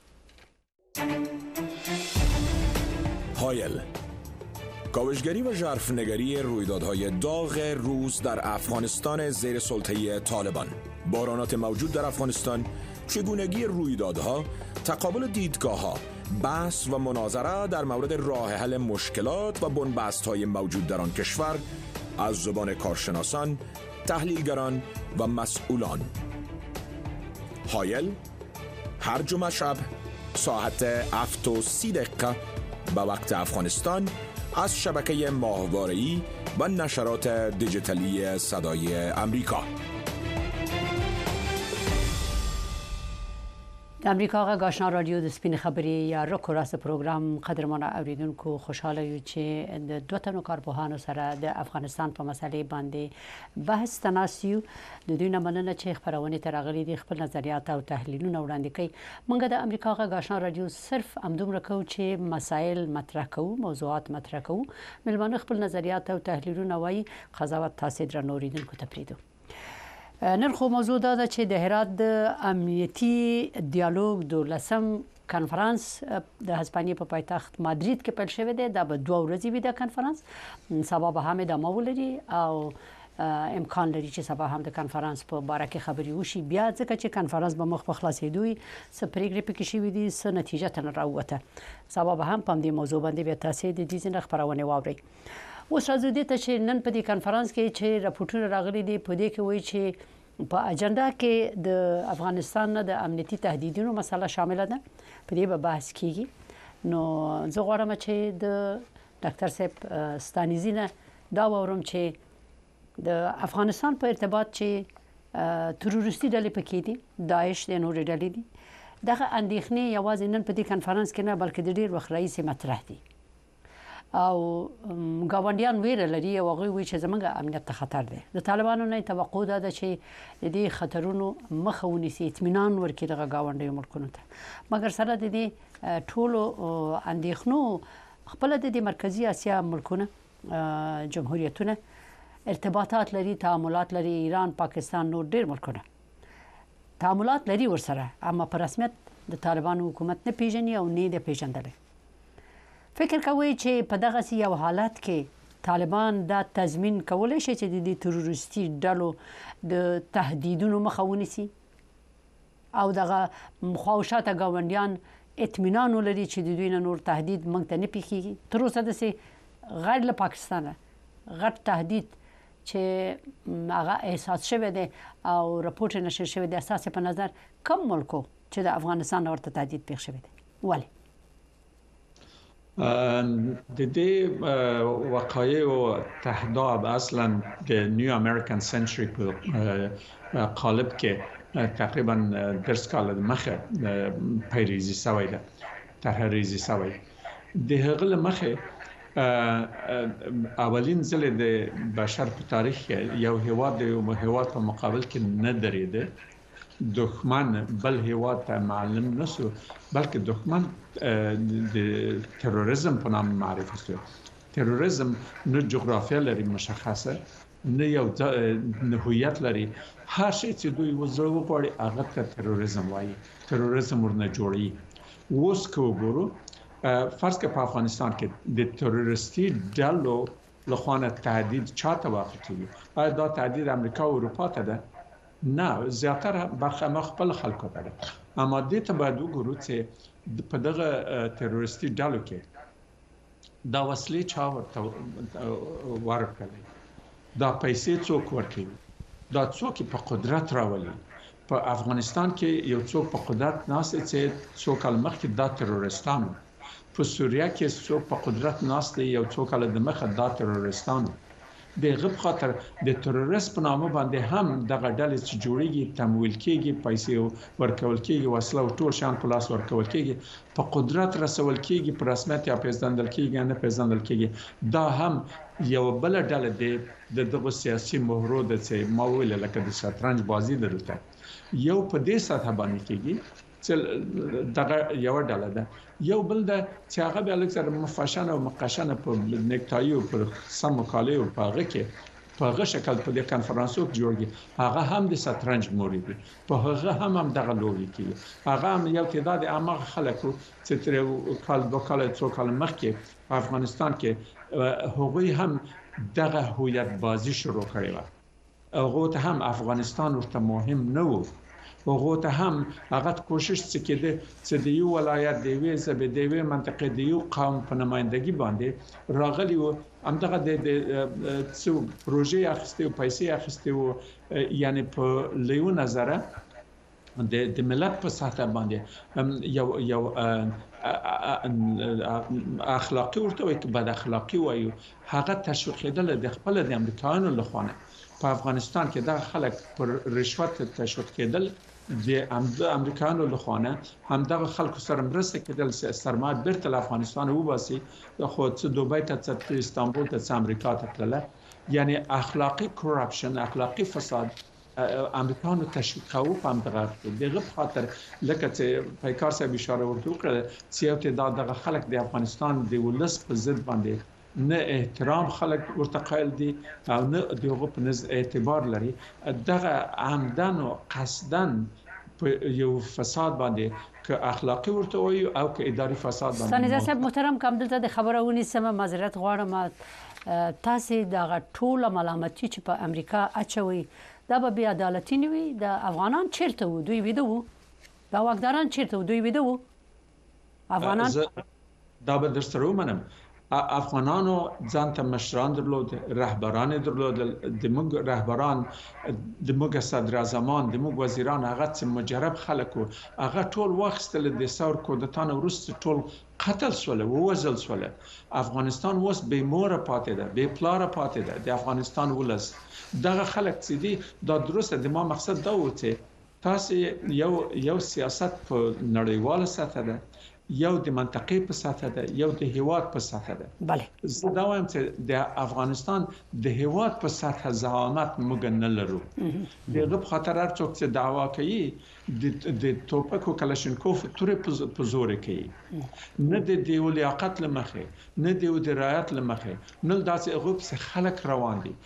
هایل، کاوشگری و ژرفنگری رویدادهای داغ روز در افغانستان زیر سلطه طالبان، بحرانات موجود در افغانستان، چگونگی رویدادها، تقابل دیدگاه‌ها، بحث و مناظره در مورد راه حل مشکلات و بنبست‌های موجود در آن کشور از زبان کارشناسان، تحلیلگران و مسئولان. هایل هر جمعه شب ساعت هفت و سی دقیقه به وقت افغانستان از شبکه ماهواره‌ای و نشرات دیجیتالی صدای امریکا.
د امریکا غږ آشنا رادیو د سپین خبري یا رکو راست پروګرام قدرمنه اوریدونکو خوشاله یو چې د دوه تنو کارپوهانو سره د افغانستان په مسلې باندې بحث تناسیو. د دوی نه مننه چې خبرونه ترغلي دي خپل نظریات او تحلیلونه وړاندې کوي. موږ د امریکا غږ آشنا رادیو صرف امدومره کوو چې مسائل مطرح کوو، موضوعات مطرح کوو، ملمانه خپل نظریات او تحلیلونه وایي، قضاوت تاسو درنو اوریدونکو ته پریدو. نن خو موضوع دا ده چې د هرات د امنیتي دیالوګ دولسم کنفرانس د هسپانیې په پایتخت مادرید کې پیل شوی دی. دا به دوه ورځې وي د کنفرانس، سبا به هم ادامه ولري او امکان لري چې سبا هم د کنفرانس په باره کې خبرې وشي. بیا ځکه چې کنفرانس به مخ په خلاصېدو وي، څه پرېکړې پکې شوي دي، څه نتیجه ترې راووته. سبا به هم په همدې موضوع باندې بیا تاسې د دې ځینې خپرونې واورئ. اوس راځو دې ته چې نن په دې کنفرانس کې چې راپورټونه راغلي دي، په دې کې وایي چې په اجنډا کې د افغانستان نه د امنیتي تهدیدونو مسله شامله ده، په دې به بحث کیږي. نو زه غواړم چې د ډاکټر صاحب ستانیزي نه دا واورم چې د افغانستان په ارتباط چې تروریستي ډلې پکې دي، داعش د نورې ډلې دي، دغه اندېښنې یوازې نن په دې کنفرانس کې نه بلکې د ډېر وخت راهیسې مطرح دي او ګاونډیان ویره لري او هغوی وایي چې زموږ امنیت ته خطر دی. د طالبانو نه توقع ده ده چې د دې خطرونو مخه ونیسي، اطمینان ورکړي دغه ګاونډیو ملکونو ته. مګر سره د دې ټولو اندېښنو خپله د دې مرکزي اسیا ملکونه، جمهوریتونه ارتباطات لري، تعاملات لري. ایران، پاکستان، نور ډېر ملکونه تعاملات لري ورسره، اما په رسمیت د طالبانو حکومت نه پیژني او نه یې پیژندلی. فکر کوي چې په دغه یو حالت کې طالبان دا تضمین کولی شي چې د دې تروریستي ډلو د تهدیدونو مخه ونیسي او دغه خواوشاته ګاونډیان اطمینان ولري چې د دوی نه نور تهدید موږ ته نه پیښیږي. تر اوسه داسې غیر له پاکستانه غټ تهدید چې هغه احساس شوی دی او راپورټ نشر شوی دی، اساس په نظر کم ملکو چې د افغانستان ورته تهدید پیښ شوی دی. ولې
د دې وقایع تهداب اصلا د نیو امریکن سنچری په قالب کې تقریبا درس کال مخه پیریزی سوی ده، تحریزی سوی د هغه مخه اولین ځل د بشر په تاریخ کې یو هیواد د یو هیواد په مقابل کې نه درېده، دښمن بل هیواد ته معلوم نشو، بلکې دښمن د تروریسم په نام معرفي شو. تروریسم نه جغرافیا لري مشخصه، نه یو نه هویت لري. هر شی چې دوی وزرو وغواړي هغه ته تروریسم وایي، تروریسم ورنه جوړي. اوس که وګورو فرض که په افغانستان کې د تروریستي ډلو لخوا تهدید چاته واقع کیږي؟ آیا دا تهدید امریکا او اروپا ته ده؟ نه، زیاتره برخه مخ خپل خلکو ته ده. اما دې ته باید وګورو چې په دغه تروریستي ډلو کې دا وسلې چا ورته ورکړي، دا پیسې څوک ورکوي، دا څوک په قدرت راولي. په افغانستان کې یو څوک په قدرت ناست چې څو کال مخکې دا تروریستانو، په سوریه کې څوک په قدرت ناست یو څو کال د مخه دا تروریستانو. دغه په خاطر د تروریست په نامه باندې هم دغه ډلې چې جوړیږي تمویل کیږي پیسې ورکول کیږي وسله او ټول شان په لاس ورکول کیږي په قدرت رسول کیږي په رسمیت یا پیژندل کیږي نه پیژندل کیږي دا هم یو بل ډله د دغه سیاسي مهرو د څه ماویل لکه د شطرنج بازی درته یو په دې سطح باندې کیږي چې دغه یو ډله ده یو بل د چې هغه به الکسر مفاشنه او مقاشنه په نیکټایو پر سم کالیو په هغه کې په هغه شکل په دې کانفرنسو کې جوړږي هغه هم د شطرنج موري دي په هغه هم هم دغه لوبي کیږي هغه هم یو تعداد عامه خلکو چې تر کال دوه کال څو کال مخکې په افغانستان کې هغوی هم دغه هویت بازی شروع کړی و هغه ته هم افغانستان ورته مهم نه و هغه ته هم هغه کوشش وکړي چې د یو ولایت دی وی زبې دی وی منطقه دی یو قوم په نمائندګي باندې راغلی و همدغه د څو پروژې اخیستي او پیسې اخیستي و یعنی په لیو نظر د د ملت په سطح باندې یو یو اخلاقی ورته وي که بد اخلاقی وایو هغه تشویقیدل د خپل د امریکایانو لخوا په افغانستان کې دا خلک پر رشوت تشویق کېدل د امریکایانو لخوا هم دغه خلکو سره مرسته کېدل سرمایه بیرته افغانستان وباسي خو څه دوبۍ ته څه استانبول ته څه امریکا ته تلله یعنی اخلاقی کرپشن اخلاقی فساد امریکانو تشویقو په همدغه دغه خاطر لکه چې پیکار صاحب اشاره ورته وکړه چې یو تعداد دغه خلک د افغانستان د ولس په ضد باندې نه احترام خلک ورته قائل دي او نه دغه په نظر اعتبار لري دغه عمدن او قصدن په یو فساد باندې که اخلاقی ورته وي او که اداري فساد باندې
ستانیزه صاحب محترم کوم دلته د خبرونه سم معذرت غواړم تاسو دغه ټول ملامتي چې په امریکا اچوي دا به بی عدالتي نه وي د افغانان چیرته وو دوی ویده وو دا واکداران چیرته وو دوی ویده وو افغانان
دا به درسره ومنم افغانانو ځان ته مشران درلود رهبران درلود د موږ رهبران د موږ صدر اعظمان د موږ وزیران هغه چې مجرب خلکو هغه ټول وخت د ثور کودتان وروسته ټول قتل سول او وژل سول افغانستان اوس به مور پاتې ده به پلار پاتې ده د افغانستان ولس دغه خلک چې دي دا درسته د ما مقصد دا و چې تاسو یو یو سیاست په نړیواله سطح ده یو د منطقې په سطح ده یو د هیواد په سطح ده
بله
زه دا وایم چې د افغانستان د هیواد په سطح زعامت موږ نه لرو دغه په خاطر هر څوک چې دعوا کوي د توپک او کلاشینکوف تورې په زور کوي نه د دیو لیاقت لمخه نه دیو درایت لمخه نه داسې هغه خلک روان دي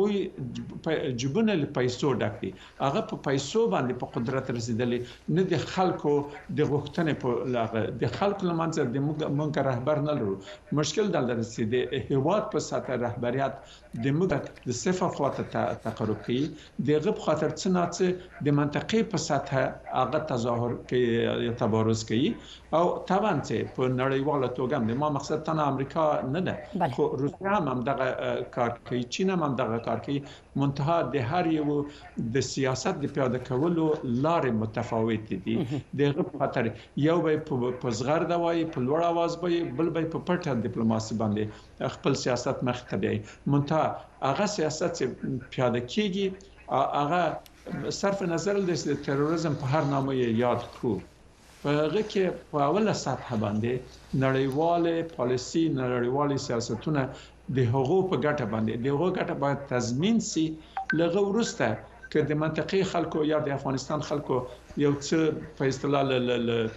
هغه جبونه له پیسو ډک دي هغه په پیسو باندې په قدرت رسیدلې نه د خلکو د غوښتنې په لاغه د خلکو لمنځه د موږ رهبر نه لرو مشکل دلته چې د هیواد په سطح رهبریت د موږ د صفر خواته تقرب کوي دغه په خاطر څه نه څه د منطقې په سطح هغه تظاهر کوي یا تبارز کوي او طبعا چې په نړیواله توګه د ما مقصد تنه امریکا نه ده خو روسیا هم دغه کار کوي چین هم دغه کار کوي منتها د هر یو د سیاست د پیاده کولو لارې متفاوت دي دغه په خاطر یو به په زغر دا وایي په لوړ आवाज به بل به په پټه ډیپلوماسي باندې خپل سیاست مخ ته دی منتها هغه سیاست چې پیاده کیږي هغه صرف نظر د تروریزم په هر نامه یاد کړو په هغه کې په اوله سطح باندې نړیواله پالیسی نړیواله سیاستونه د هغو په ګټه باندې د هغو ګټه باید تضمین سي لغه ورسته که د منطقي خلکو یا د افغانستان خلکو یو څه په اصطلاح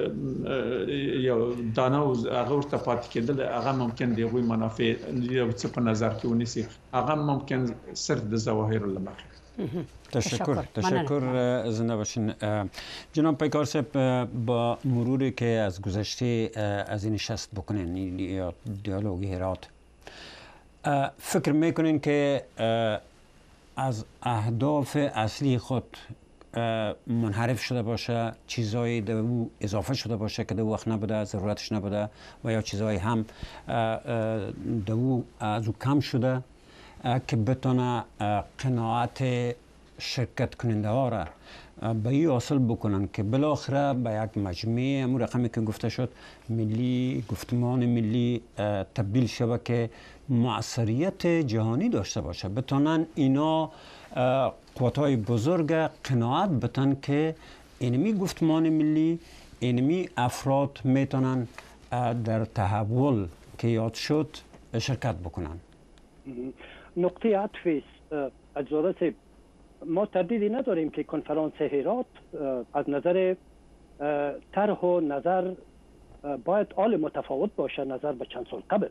یو دانو هغه ورته پات کېدل هغه ممکن دی غوي منافع یو څه په نظر کې ونیسي هغه ممکن صرف د ظواهر لمخه
تشکر تشکر زنده باشین جناب پیکار صاحب با مروری که از گذشته از این نشست بکنین یا دیالوگ هرات فکر میکنین که از اهداف اصلی خود منحرف شده باشه چیزایی در او اضافه شده باشه که در وقت نبوده ضرورتش نبوده و یا چیزایی هم در او از او کم شده که بتونه قناعت شرکت کننده ها را به این حاصل بکنن که بالاخره به یک مجموعه امور رقمی که گفته شد ملی گفتمان ملی تبدیل شود که موثریت جهانی داشته باشه، بتونن اینا قوت‌های بزرگ قناعت بتن که اینمی گفتمان ملی، اینمی افراد میتونن در تحول که یاد شد شرکت بکنن.
نقطه عطف است اجازه، ما تردیدی نداریم که کنفرانس هرات از نظر طرح و نظر باید آل متفاوت باشه نظر به چند سال قبل.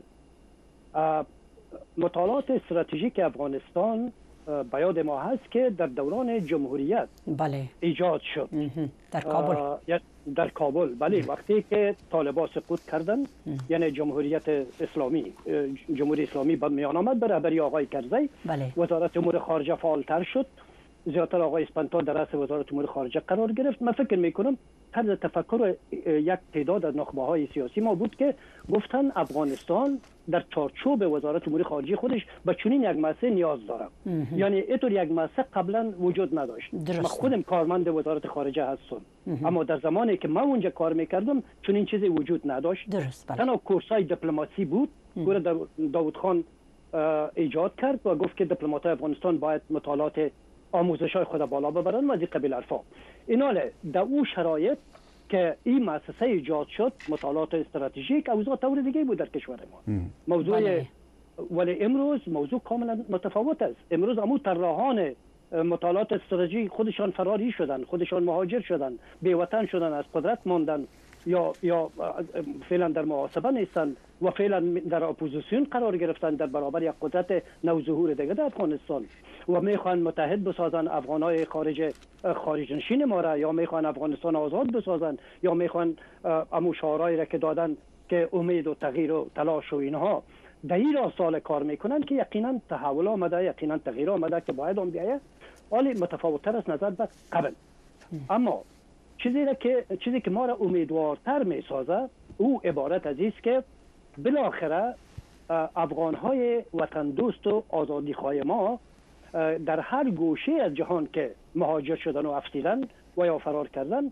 مطالعات استراتژیک افغانستان به یاد ما هست که در دوران جمهوریت
بله
ایجاد شد
در کابل.
در کابل بله، وقتی که طالبان سقوط کردن، یعنی جمهوریت اسلامی جمهوری اسلامی به میان آمد به رهبری آقای کرزی،
بله.
وزارت امور خارجه فعالتر شد، زیاتر آقای اسپانتان در رأس وزارت امور خارجه قرار گرفت. من فکر میکنم طرز تفکر یک تعداد از نخبه های سیاسی ما بود که گفتن افغانستان در چارچوب وزارت امور خارجه خودش به چنین یک مؤسسه نیاز داره. یعنی اینطور یک مؤسسه قبلا وجود نداشت. من خودم کارمند وزارت خارجه هستم، اما در زمانی که من اونجا کار میکردم چنین چیزی وجود نداشت.
درست بله.
تنها کورسای دیپلماسی بود که داوود خان ایجاد کرد و گفت که دیپلمات‌های افغانستان باید مطالعات آموزش‌های خود بالا ببرن و از این قبیل حرفا. ایناله در او شرایط که این مؤسسه ایجاد شد، مطالعات استراتژیک اوضاع طور دیگه بود در کشور ما. موضوع بله. ولی امروز موضوع کاملا متفاوت است. امروز امو طراحان مطالعات استراتژیک خودشان فراری شدن، خودشان مهاجر شدن، بی وطن شدن، از قدرت ماندن یا یا فعلا در محاسبه نیستن و فعلا در اپوزیسیون قرار گرفتن در برابر یک قدرت نوظهور دیگه در افغانستان و میخوان متحد بسازن افغانای خارج خارج نشین ما را، یا میخوان افغانستان آزاد بسازن، یا میخوان امو شعارهایی را که دادن که امید و تغییر و تلاش و اینها در این راه سال کار میکنن که یقینا تحول آمده، یقینا تغییر آمده که باید اون بیایه، ولی متفاوت‌تر از نظر به قبل. اما چیزی که چیزی که ما را امیدوارتر میسازه او عبارت از است که بالاخره افغان‌های وطن دوست و آزادیخواه ما در هر گوشه از جهان که مهاجر شدن و افسیدن و یا فرار کردن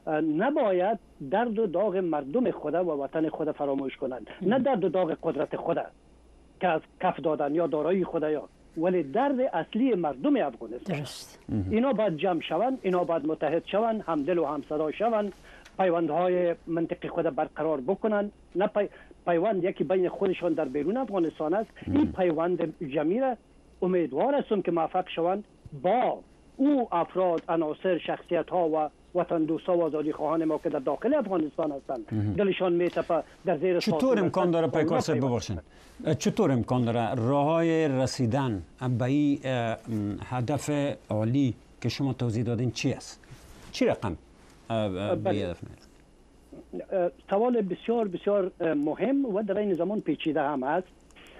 نباید درد و داغ مردم خود و وطن خود فراموش کنند، نه درد و داغ قدرت خود که از کف دادن یا دارایی خود، یا ولی درد اصلی مردم افغانستان.
درست.
اینا باید جمع شوند، اینا باید متحد شوند، همدل و همصدا شوند، پیوندهای منطقی خود برقرار بکنن. نه پی... پیوند یکی بین خودشان در بیرون افغانستان است. این پیوند جمعی را امیدوار هستم که موفق شوند با او افراد، عناصر، شخصیت ها و وطن دوستا و آزادی خواهان ما که در داخل افغانستان هستند. دلشان میتپه در زیر
چطور امکان داره پیکار صاحب ببخشید، چطور امکان داره راههای رسیدن به این هدف عالی که شما توضیح دادین چی است؟ چی رقم به هدف میرسه؟
سوال بسیار بسیار مهم و در این زمان پیچیده هم است.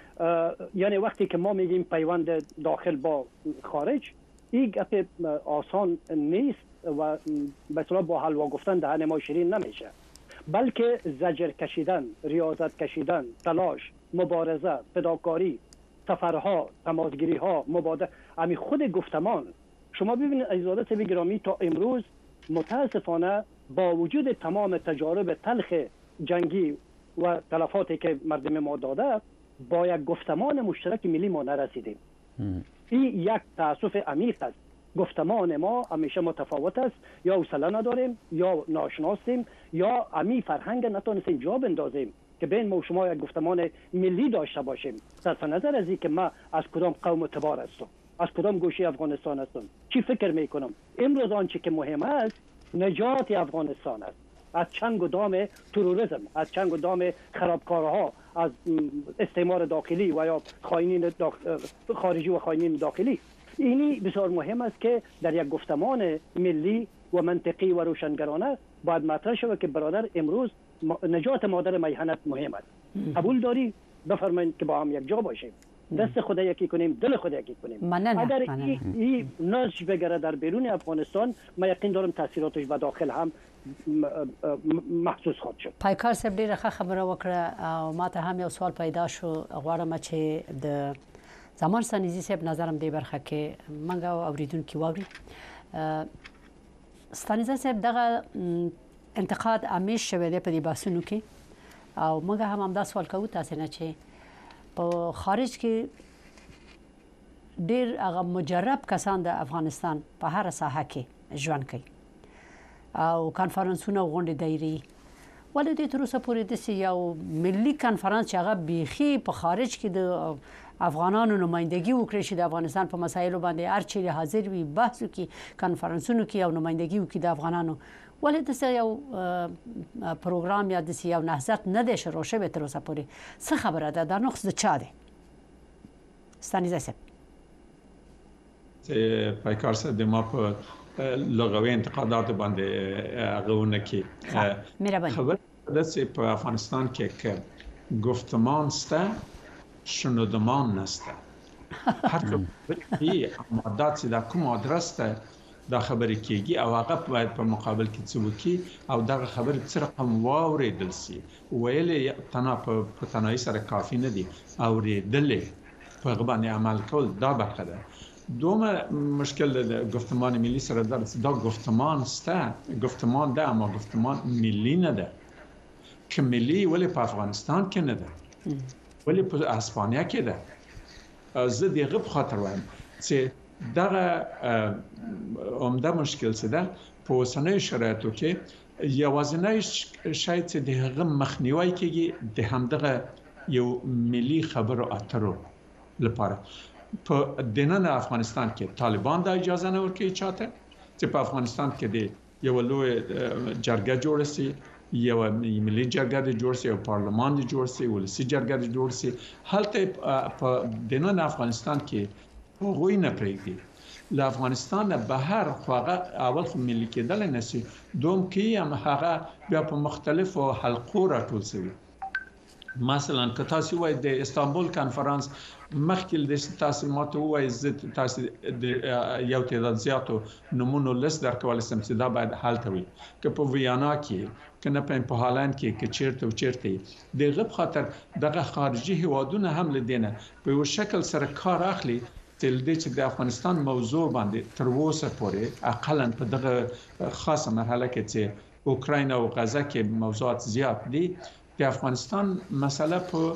یعنی وقتی که ما میگیم پیوند داخل با خارج، این گپ آسان نیست و به اصطلاح با حلوا گفتن دهن ما شیرین نمیشه، بلکه زجر کشیدن، ریاضت کشیدن، تلاش، مبارزه، فداکاری، سفرها، تماسگیری ها، مبادله، همین خود گفتمان. شما ببینید عزیزان گرامی، تا امروز متاسفانه با وجود تمام تجارب تلخ جنگی و تلفاتی که مردم ما داده، با یک گفتمان مشترک ملی ما نرسیدیم. این یک تأسف عمیق است. گفتمان ما همیشه متفاوت است، یا حوصله نداریم، یا ناشناسیم، یا امی فرهنگ نتونستیم جا بندازیم که بین ما و شما یک گفتمان ملی داشته باشیم. صرف نظر از این که ما از کدام قوم تبار هستم، از کدام گوشه افغانستان هستم، چی فکر میکنم. امروز آنچه که مهم است نجات افغانستان است از چنگ و دام تروریسم، از چنگ و دام خرابکارها، از استعمار داخلی و یا خائنین داخ... خارجی و خائنین داخلی. اینی بسیار مهم است که در یک گفتمان ملی و منطقی و روشنگرانه باید مطرح شود که برادر امروز نجات مادر میهنت مهم است. قبول داری؟ بفرمایید که با هم یک جا باشیم، دست خود یکی کنیم، دل خود یکی کنیم. اگر این نرج بگره در بیرون افغانستان، من یقین دارم تاثیراتش به داخل هم محسوس خواهد شد.
پایکار صاحب ډیره ښه خبره وکړه او ماته هم یو سوال پیدا شو، غواړم چې د زمان سنیزی صاحب نظرم دی برخه کې منګه اوریدونکو واوري ستانیزه صاحب دغه انتقاد امیش شوه دی په دې باسونو کې او موږ هم همدا سوال کوو تاسو نه چې په خارج کې ډیر هغه مجرب کسان د افغانستان په هر ساحه کې ژوند کوي او کانفرنسونه غونډې دایري ولې د تر اوسه پورې د یو ملي کانفرنس چې هغه بيخي په خارج کې د افغانانو نمائندګي وکړي چې د افغانستان په مسایلو باندې هر چیرې حاضر وي بحث وکړي کانفرنسونو کې او نمائندګي وکړي د افغانانو ولې د یو پروګرام یا د یو نهضت نه دی شروع شوی تر اوسه پورې څه خبره ده دا نقص د چا دی ستانیزه صاحب
چې پایکار صاحب د ما په لغوي انتقادات باندې غوونه کې خبر ده چې په افغانستان کې که گفتمان سته شنودمان نسته هر خبرې مادات چې د کوم آدرس ته دا خبرې کېږي او هغه باید په مقابل کې څه وکړي او دغه خبرې څه رقم واورېدل سي ویلې تنها په تنهایي سره کافي نه دي اورېدلې په هغه باندې عمل کول دا برخه ده دومره مشکل د گفتمان ملی سره دا دا گفتمان سته گفتمان ده اما گفتمان ملی نه ده که ملی ولی په افغانستان کې نه ده ولی په اسپانیا کې ده زه دغه په خاطر وایم چې دغه عمده مشکل څه ده په اوسنیو شرایطو کې یوازینی شی چې دغه مخنیوي کېږي د همدغه یو ملی خبرو اترو لپاره په دننه افغانستان کې طالبان د اجازه نه ورکوي چاته چې په افغانستان کې د یو لوی جرګه جوړ شي یو ملي جرګه جوړ شي او پارلمان جوړ شي ولسی جرګه جوړ شي هلته په دننه افغانستان کې هغوی نه پرېږدي له افغانستان نه بهر خواغه اول خو ملي کېدل نه شي دوم کې هم هغه بیا په مختلفو حلقو راټول شوي مثلا که تاسو وایي د استانبول کانفرنس مخکې د تاسو ماته وایي زه تاسو یو تعداد زیاتو نمونو لیست درکول سم چې دا باید حل وي که په ویانا کې کنه په هالند کې که چیرته او چیرته دغه په خاطر دغه خارجي هوادونه هم لدینه په یو شکل سره کار اخلي تل دې چې د افغانستان موضوع باندې تر اوسه پورې اقلا په دغه خاصه مرحله کې چې اوکراین او غزه کې موضوعات زیات دي د افغانستان مسله په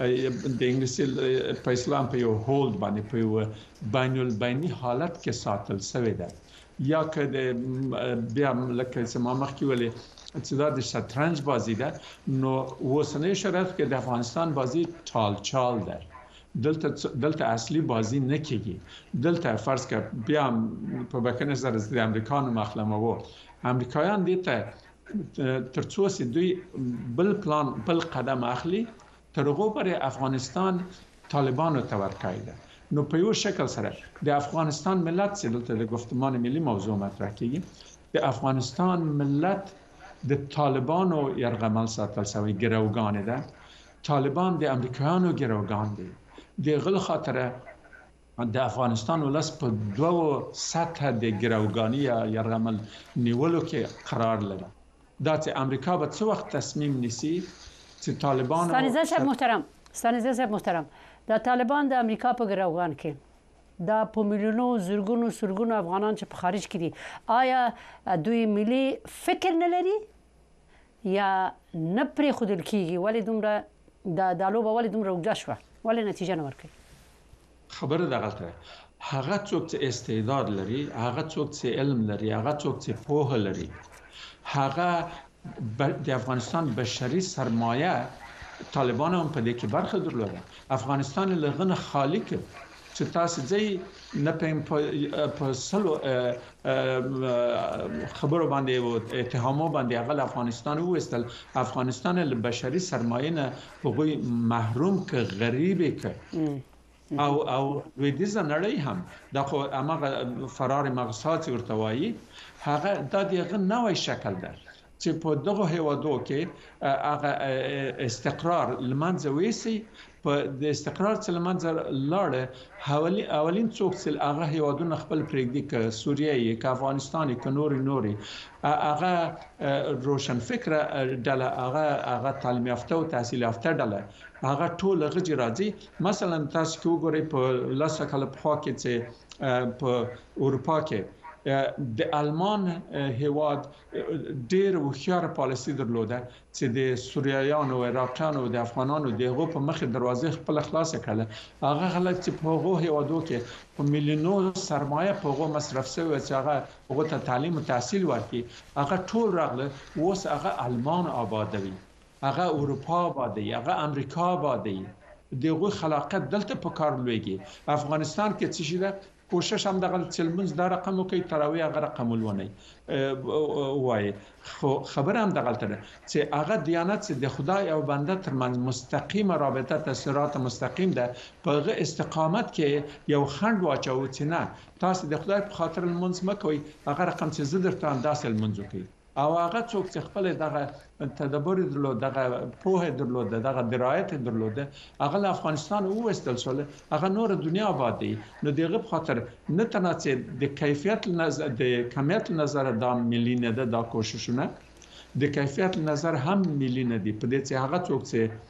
د انګلیسي په اسلام په یو هولد باندې په یو بین البیني حالت کې ساتل شوی ده یا که د بیا لکه چې ما مخکې ویلې چې دا د شطرنج بازی ده نو اوسنۍ شرایط کې د افغانستان بازی چال چال ده دلته دلته اصلي بازی نه کېږي دلته فرض کړه بیا په بکنه سره د امریکانو مخلمه وو امریکایان دې ته ترڅو چې دوی بل پلان بل قدم اخلي تر هغه پورې افغانستان طالبانو ته ورکړی ده نو په یو شکل سره د افغانستان ملت چې دلته د گفتمان ملی موضوع مطرح کیږي د افغانستان ملت د طالبانو یرغمل ساتل شوی ګروګان ده طالبان د امریکایانو ګروګان دي د غل خاطره د افغانستان ولس په دوه سطح د ګروګانی یا یرغمل نیولو کې قرار لري دا چې امریکا به څو وخت تصمیم نیسي چې طالبان
ستانیزه صاحب محترم ستانیزه صاحب محترم دا طالبان د امریکا په ګروګان کې دا په میلیونو زرګونو سرګونو افغانان چې په خارج کې دي آیا دوی ملي فکر نه لري یا نه پرې خودل کیږي ولې دومره د دالو به ولې دومره وګړه شو ولې نتیجه نه ورکړي
خبره ده غلطه هغه څوک چې استعداد لري هغه څوک چې علم لري هغه څوک چې پوهه لري هغه د افغانستان بشري سرمایه طالبان هم په دې کې برخه درلوده افغانستان لغنه خالق چې تاسو ځای نه پم په سلو خبرو باندې او اتهامو باندې هغه افغانستان وستل افغانستان له بشري سرمایه نه هغوی محروم ک غریب ک او او وېدیز نړۍ هم دا خو هغه فرار مغزات ورته وایي هغه د دغه نوې شکل ده چې په دغه هیوادو کې هغه استقرار لمنځه ویسي په د استقرار څخه لمنځه لاړ حوالی اولین څوک چې هغه هیوادونه خپل پرېږدي ک سوریه یې ک افغانستان ک نور نوري هغه روشن فکر ډله هغه هغه تعلیم یافته او تحصیل یافته ډله هغه ټول غږی راځي مثلا تاسو کې وګورئ په لاسه کال په خوا کې چې په اروپا کې د آلمان هیواد ډېر وخیار پالیسي درلوده چې د سوریایانو او عراقیانو او د افغانانو دغه په مخ دروازې خپل خلاص کړل هغه خلک چې په هغه هیوادو کې په میلیونو سرمایه په هغه مصرف شوی چې هغه هغه ته تعلیم او تحصیل ورکړي هغه ټول راغله اوس هغه آلمان آبادوي هغه اروپا آبادوي هغه امریکا آبادوي دغه خلاقیت دلته په کار لويږي افغانستان کې څه شي ده کوشش هم دغه چلمنز دا رقم کوي تراوی هغه رقم ولونی وای خو خبر هم دغه تر چې هغه دیانت د خدای او بنده ترمنځ مستقیم رابطه تسرات مستقیم ده په هغه استقامت کې یو خند واچو چې نه تاسو د خدای په خاطر المنځ مکوي هغه رقم چې زه درته انداز المنځ کوي او هغه څوک چې خپل دغه تدبر درلود دغه پوهه درلود دغه درایت درلود هغه له افغانستان وستل شول هغه نور دنیا آبادی نو دغه په خاطر نه تنه چې د کیفیت نظر د کمیت نظر د ملي نه د کوششونه د کیفیت نظر هم ملي نه دی په دې چې هغه څوک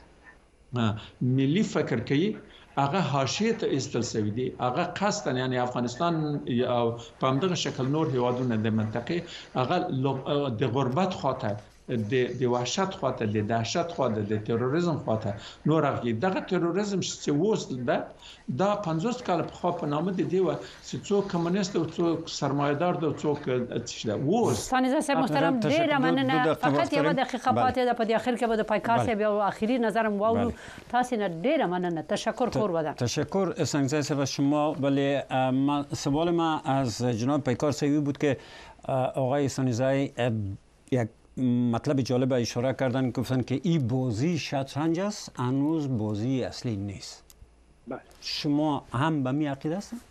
چې ملي فکر کوي هغه حاشیه ته استل سوي دي هغه قصدن یعنی افغانستان او په همدغه شکل نور هیوادونه د منطقه هغه د غربت خاطر د د وحشت خاطر د دهشت خاطر د تروریزم خاطر نور هغه دغه تروریزم چې وصل ده دا پنځوس کال په خوا په نامه دي دی چې څوک کمونیست او څوک سرمایدار او څوک څه ده وصل
ثاني زه محترم ډیر مننه فقط یو دقیقه پاتې ده په اخر کې به د پایکار صاحب او اخیری نظرم واورو تاسو نه ډیر مننه تشکر کور ودم
تشکر اسنگزای صاحب شما ولی سوال ما از جناب پایکار صاحب بود که آقای اسنگزای یک مطلب جالب اشاره کردن گفتن که این بازی شطرنج است هنوز بازی اصلی نیست
بله
شما هم به می عقیده هستید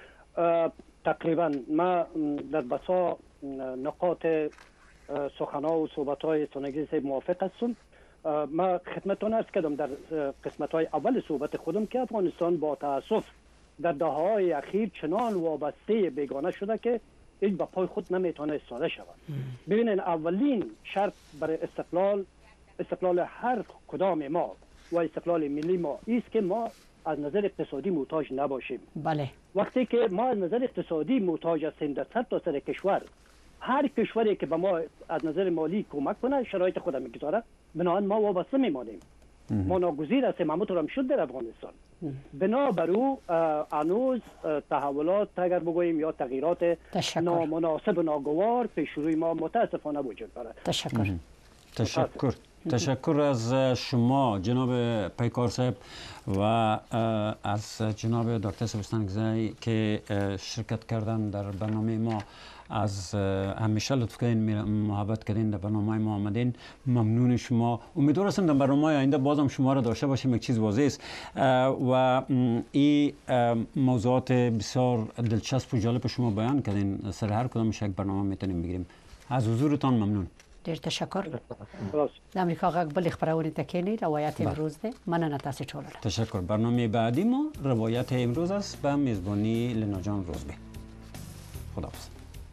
تقریبا ما در بسا نقاط سخنها و صحبت‌های سنگی صاحب موافق هستم ما خدمتتون عرض کردم در قسمت‌های اول صحبت خودم که افغانستان با تأسف در دهه‌های اخیر چنان وابسته بیگانه شده که هیچ به پای خود نمیتونه ایستاده شود. ببینید اولین شرط برای استقلال استقلال هر کدام ما و استقلال ملی ما است که ما از نظر اقتصادی محتاج نباشیم.
بله.
وقتی که ما از نظر اقتصادی محتاج هستیم در صد تا سر کشور هر کشوری که به ما از نظر مالی کمک کنه شرایط خودم میگذاره بنابراین ما وابسته میمانیم. ما ناگزیر هستیم همونطور هم شد در افغانستان. بنابر او هنوز تحولات اگر بگوییم یا تغییرات نامناسب و ناگوار پیش روی ما متاسفانه وجود دارد.
تشکر.
تشکر. تشکر از شما جناب پیکار صاحب و از جناب دکتر اسنگزای که شرکت کردن در برنامه ما از همیشه لطف کردین محبت کردین در برنامه ما آمدین ممنون شما امیدوار هستم در برنامه آینده بازم شما را داشته باشیم یک چیز واضح است و این موضوعات بسیار دلچسب و جالب شما بیان کردین سر هر کدامش یک برنامه میتونیم بگیریم از حضورتان ممنون
ډیر تشکر د امریکا غږ بل خبرونه تکینی روایت امروز ده مننه تاسو ټول
تشکر برنامه بعدی ما روایت امروز است به میزبانی لینا جان روزبی خداحافظ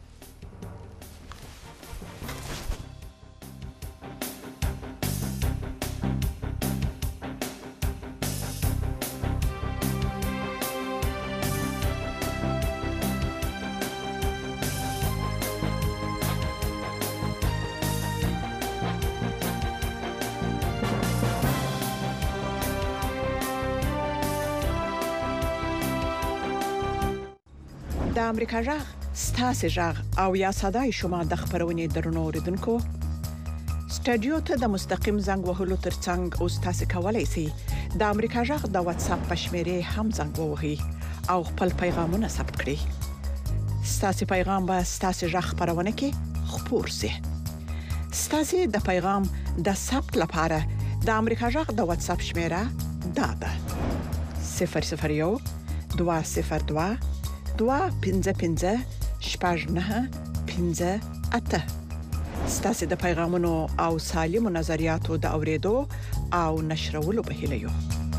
د امریکا جغ ستاسو جغ او یا صداي شما د خبرونې درنو اوریدونکو سټډیو ته د مستقیم زنګ وهلو ترڅنګ او تاسو کولای شئ د امریکا جغ د واتس اپ پښمره هم زنګ ووهئ او خپل پیغامونه ثبت کړئ ستاسو پیغام به ستاسو جغ خبرونه کې خپور شي ستاسو د پیغام د ثبت لپاره د امریکا جغ د واتس اپ شمیره دا ده صفر صفر یو دوه صفر دوه دوه پنځه پنځه شپږ نه پنځه اته ستاسو د پیغامونو او سالمو نظریاتو د اوریدو او نشرولو په هیله یو.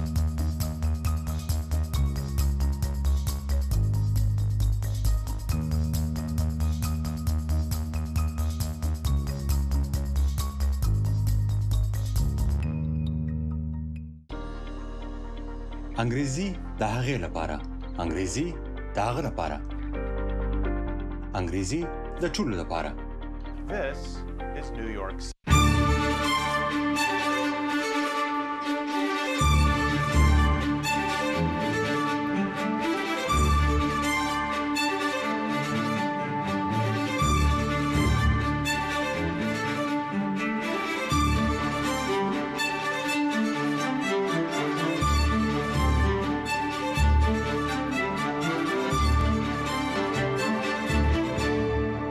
انګریزي د هغې لپاره انګریزي د هغه لپاره انګریزي د ټولو لپاره.
This is New York City.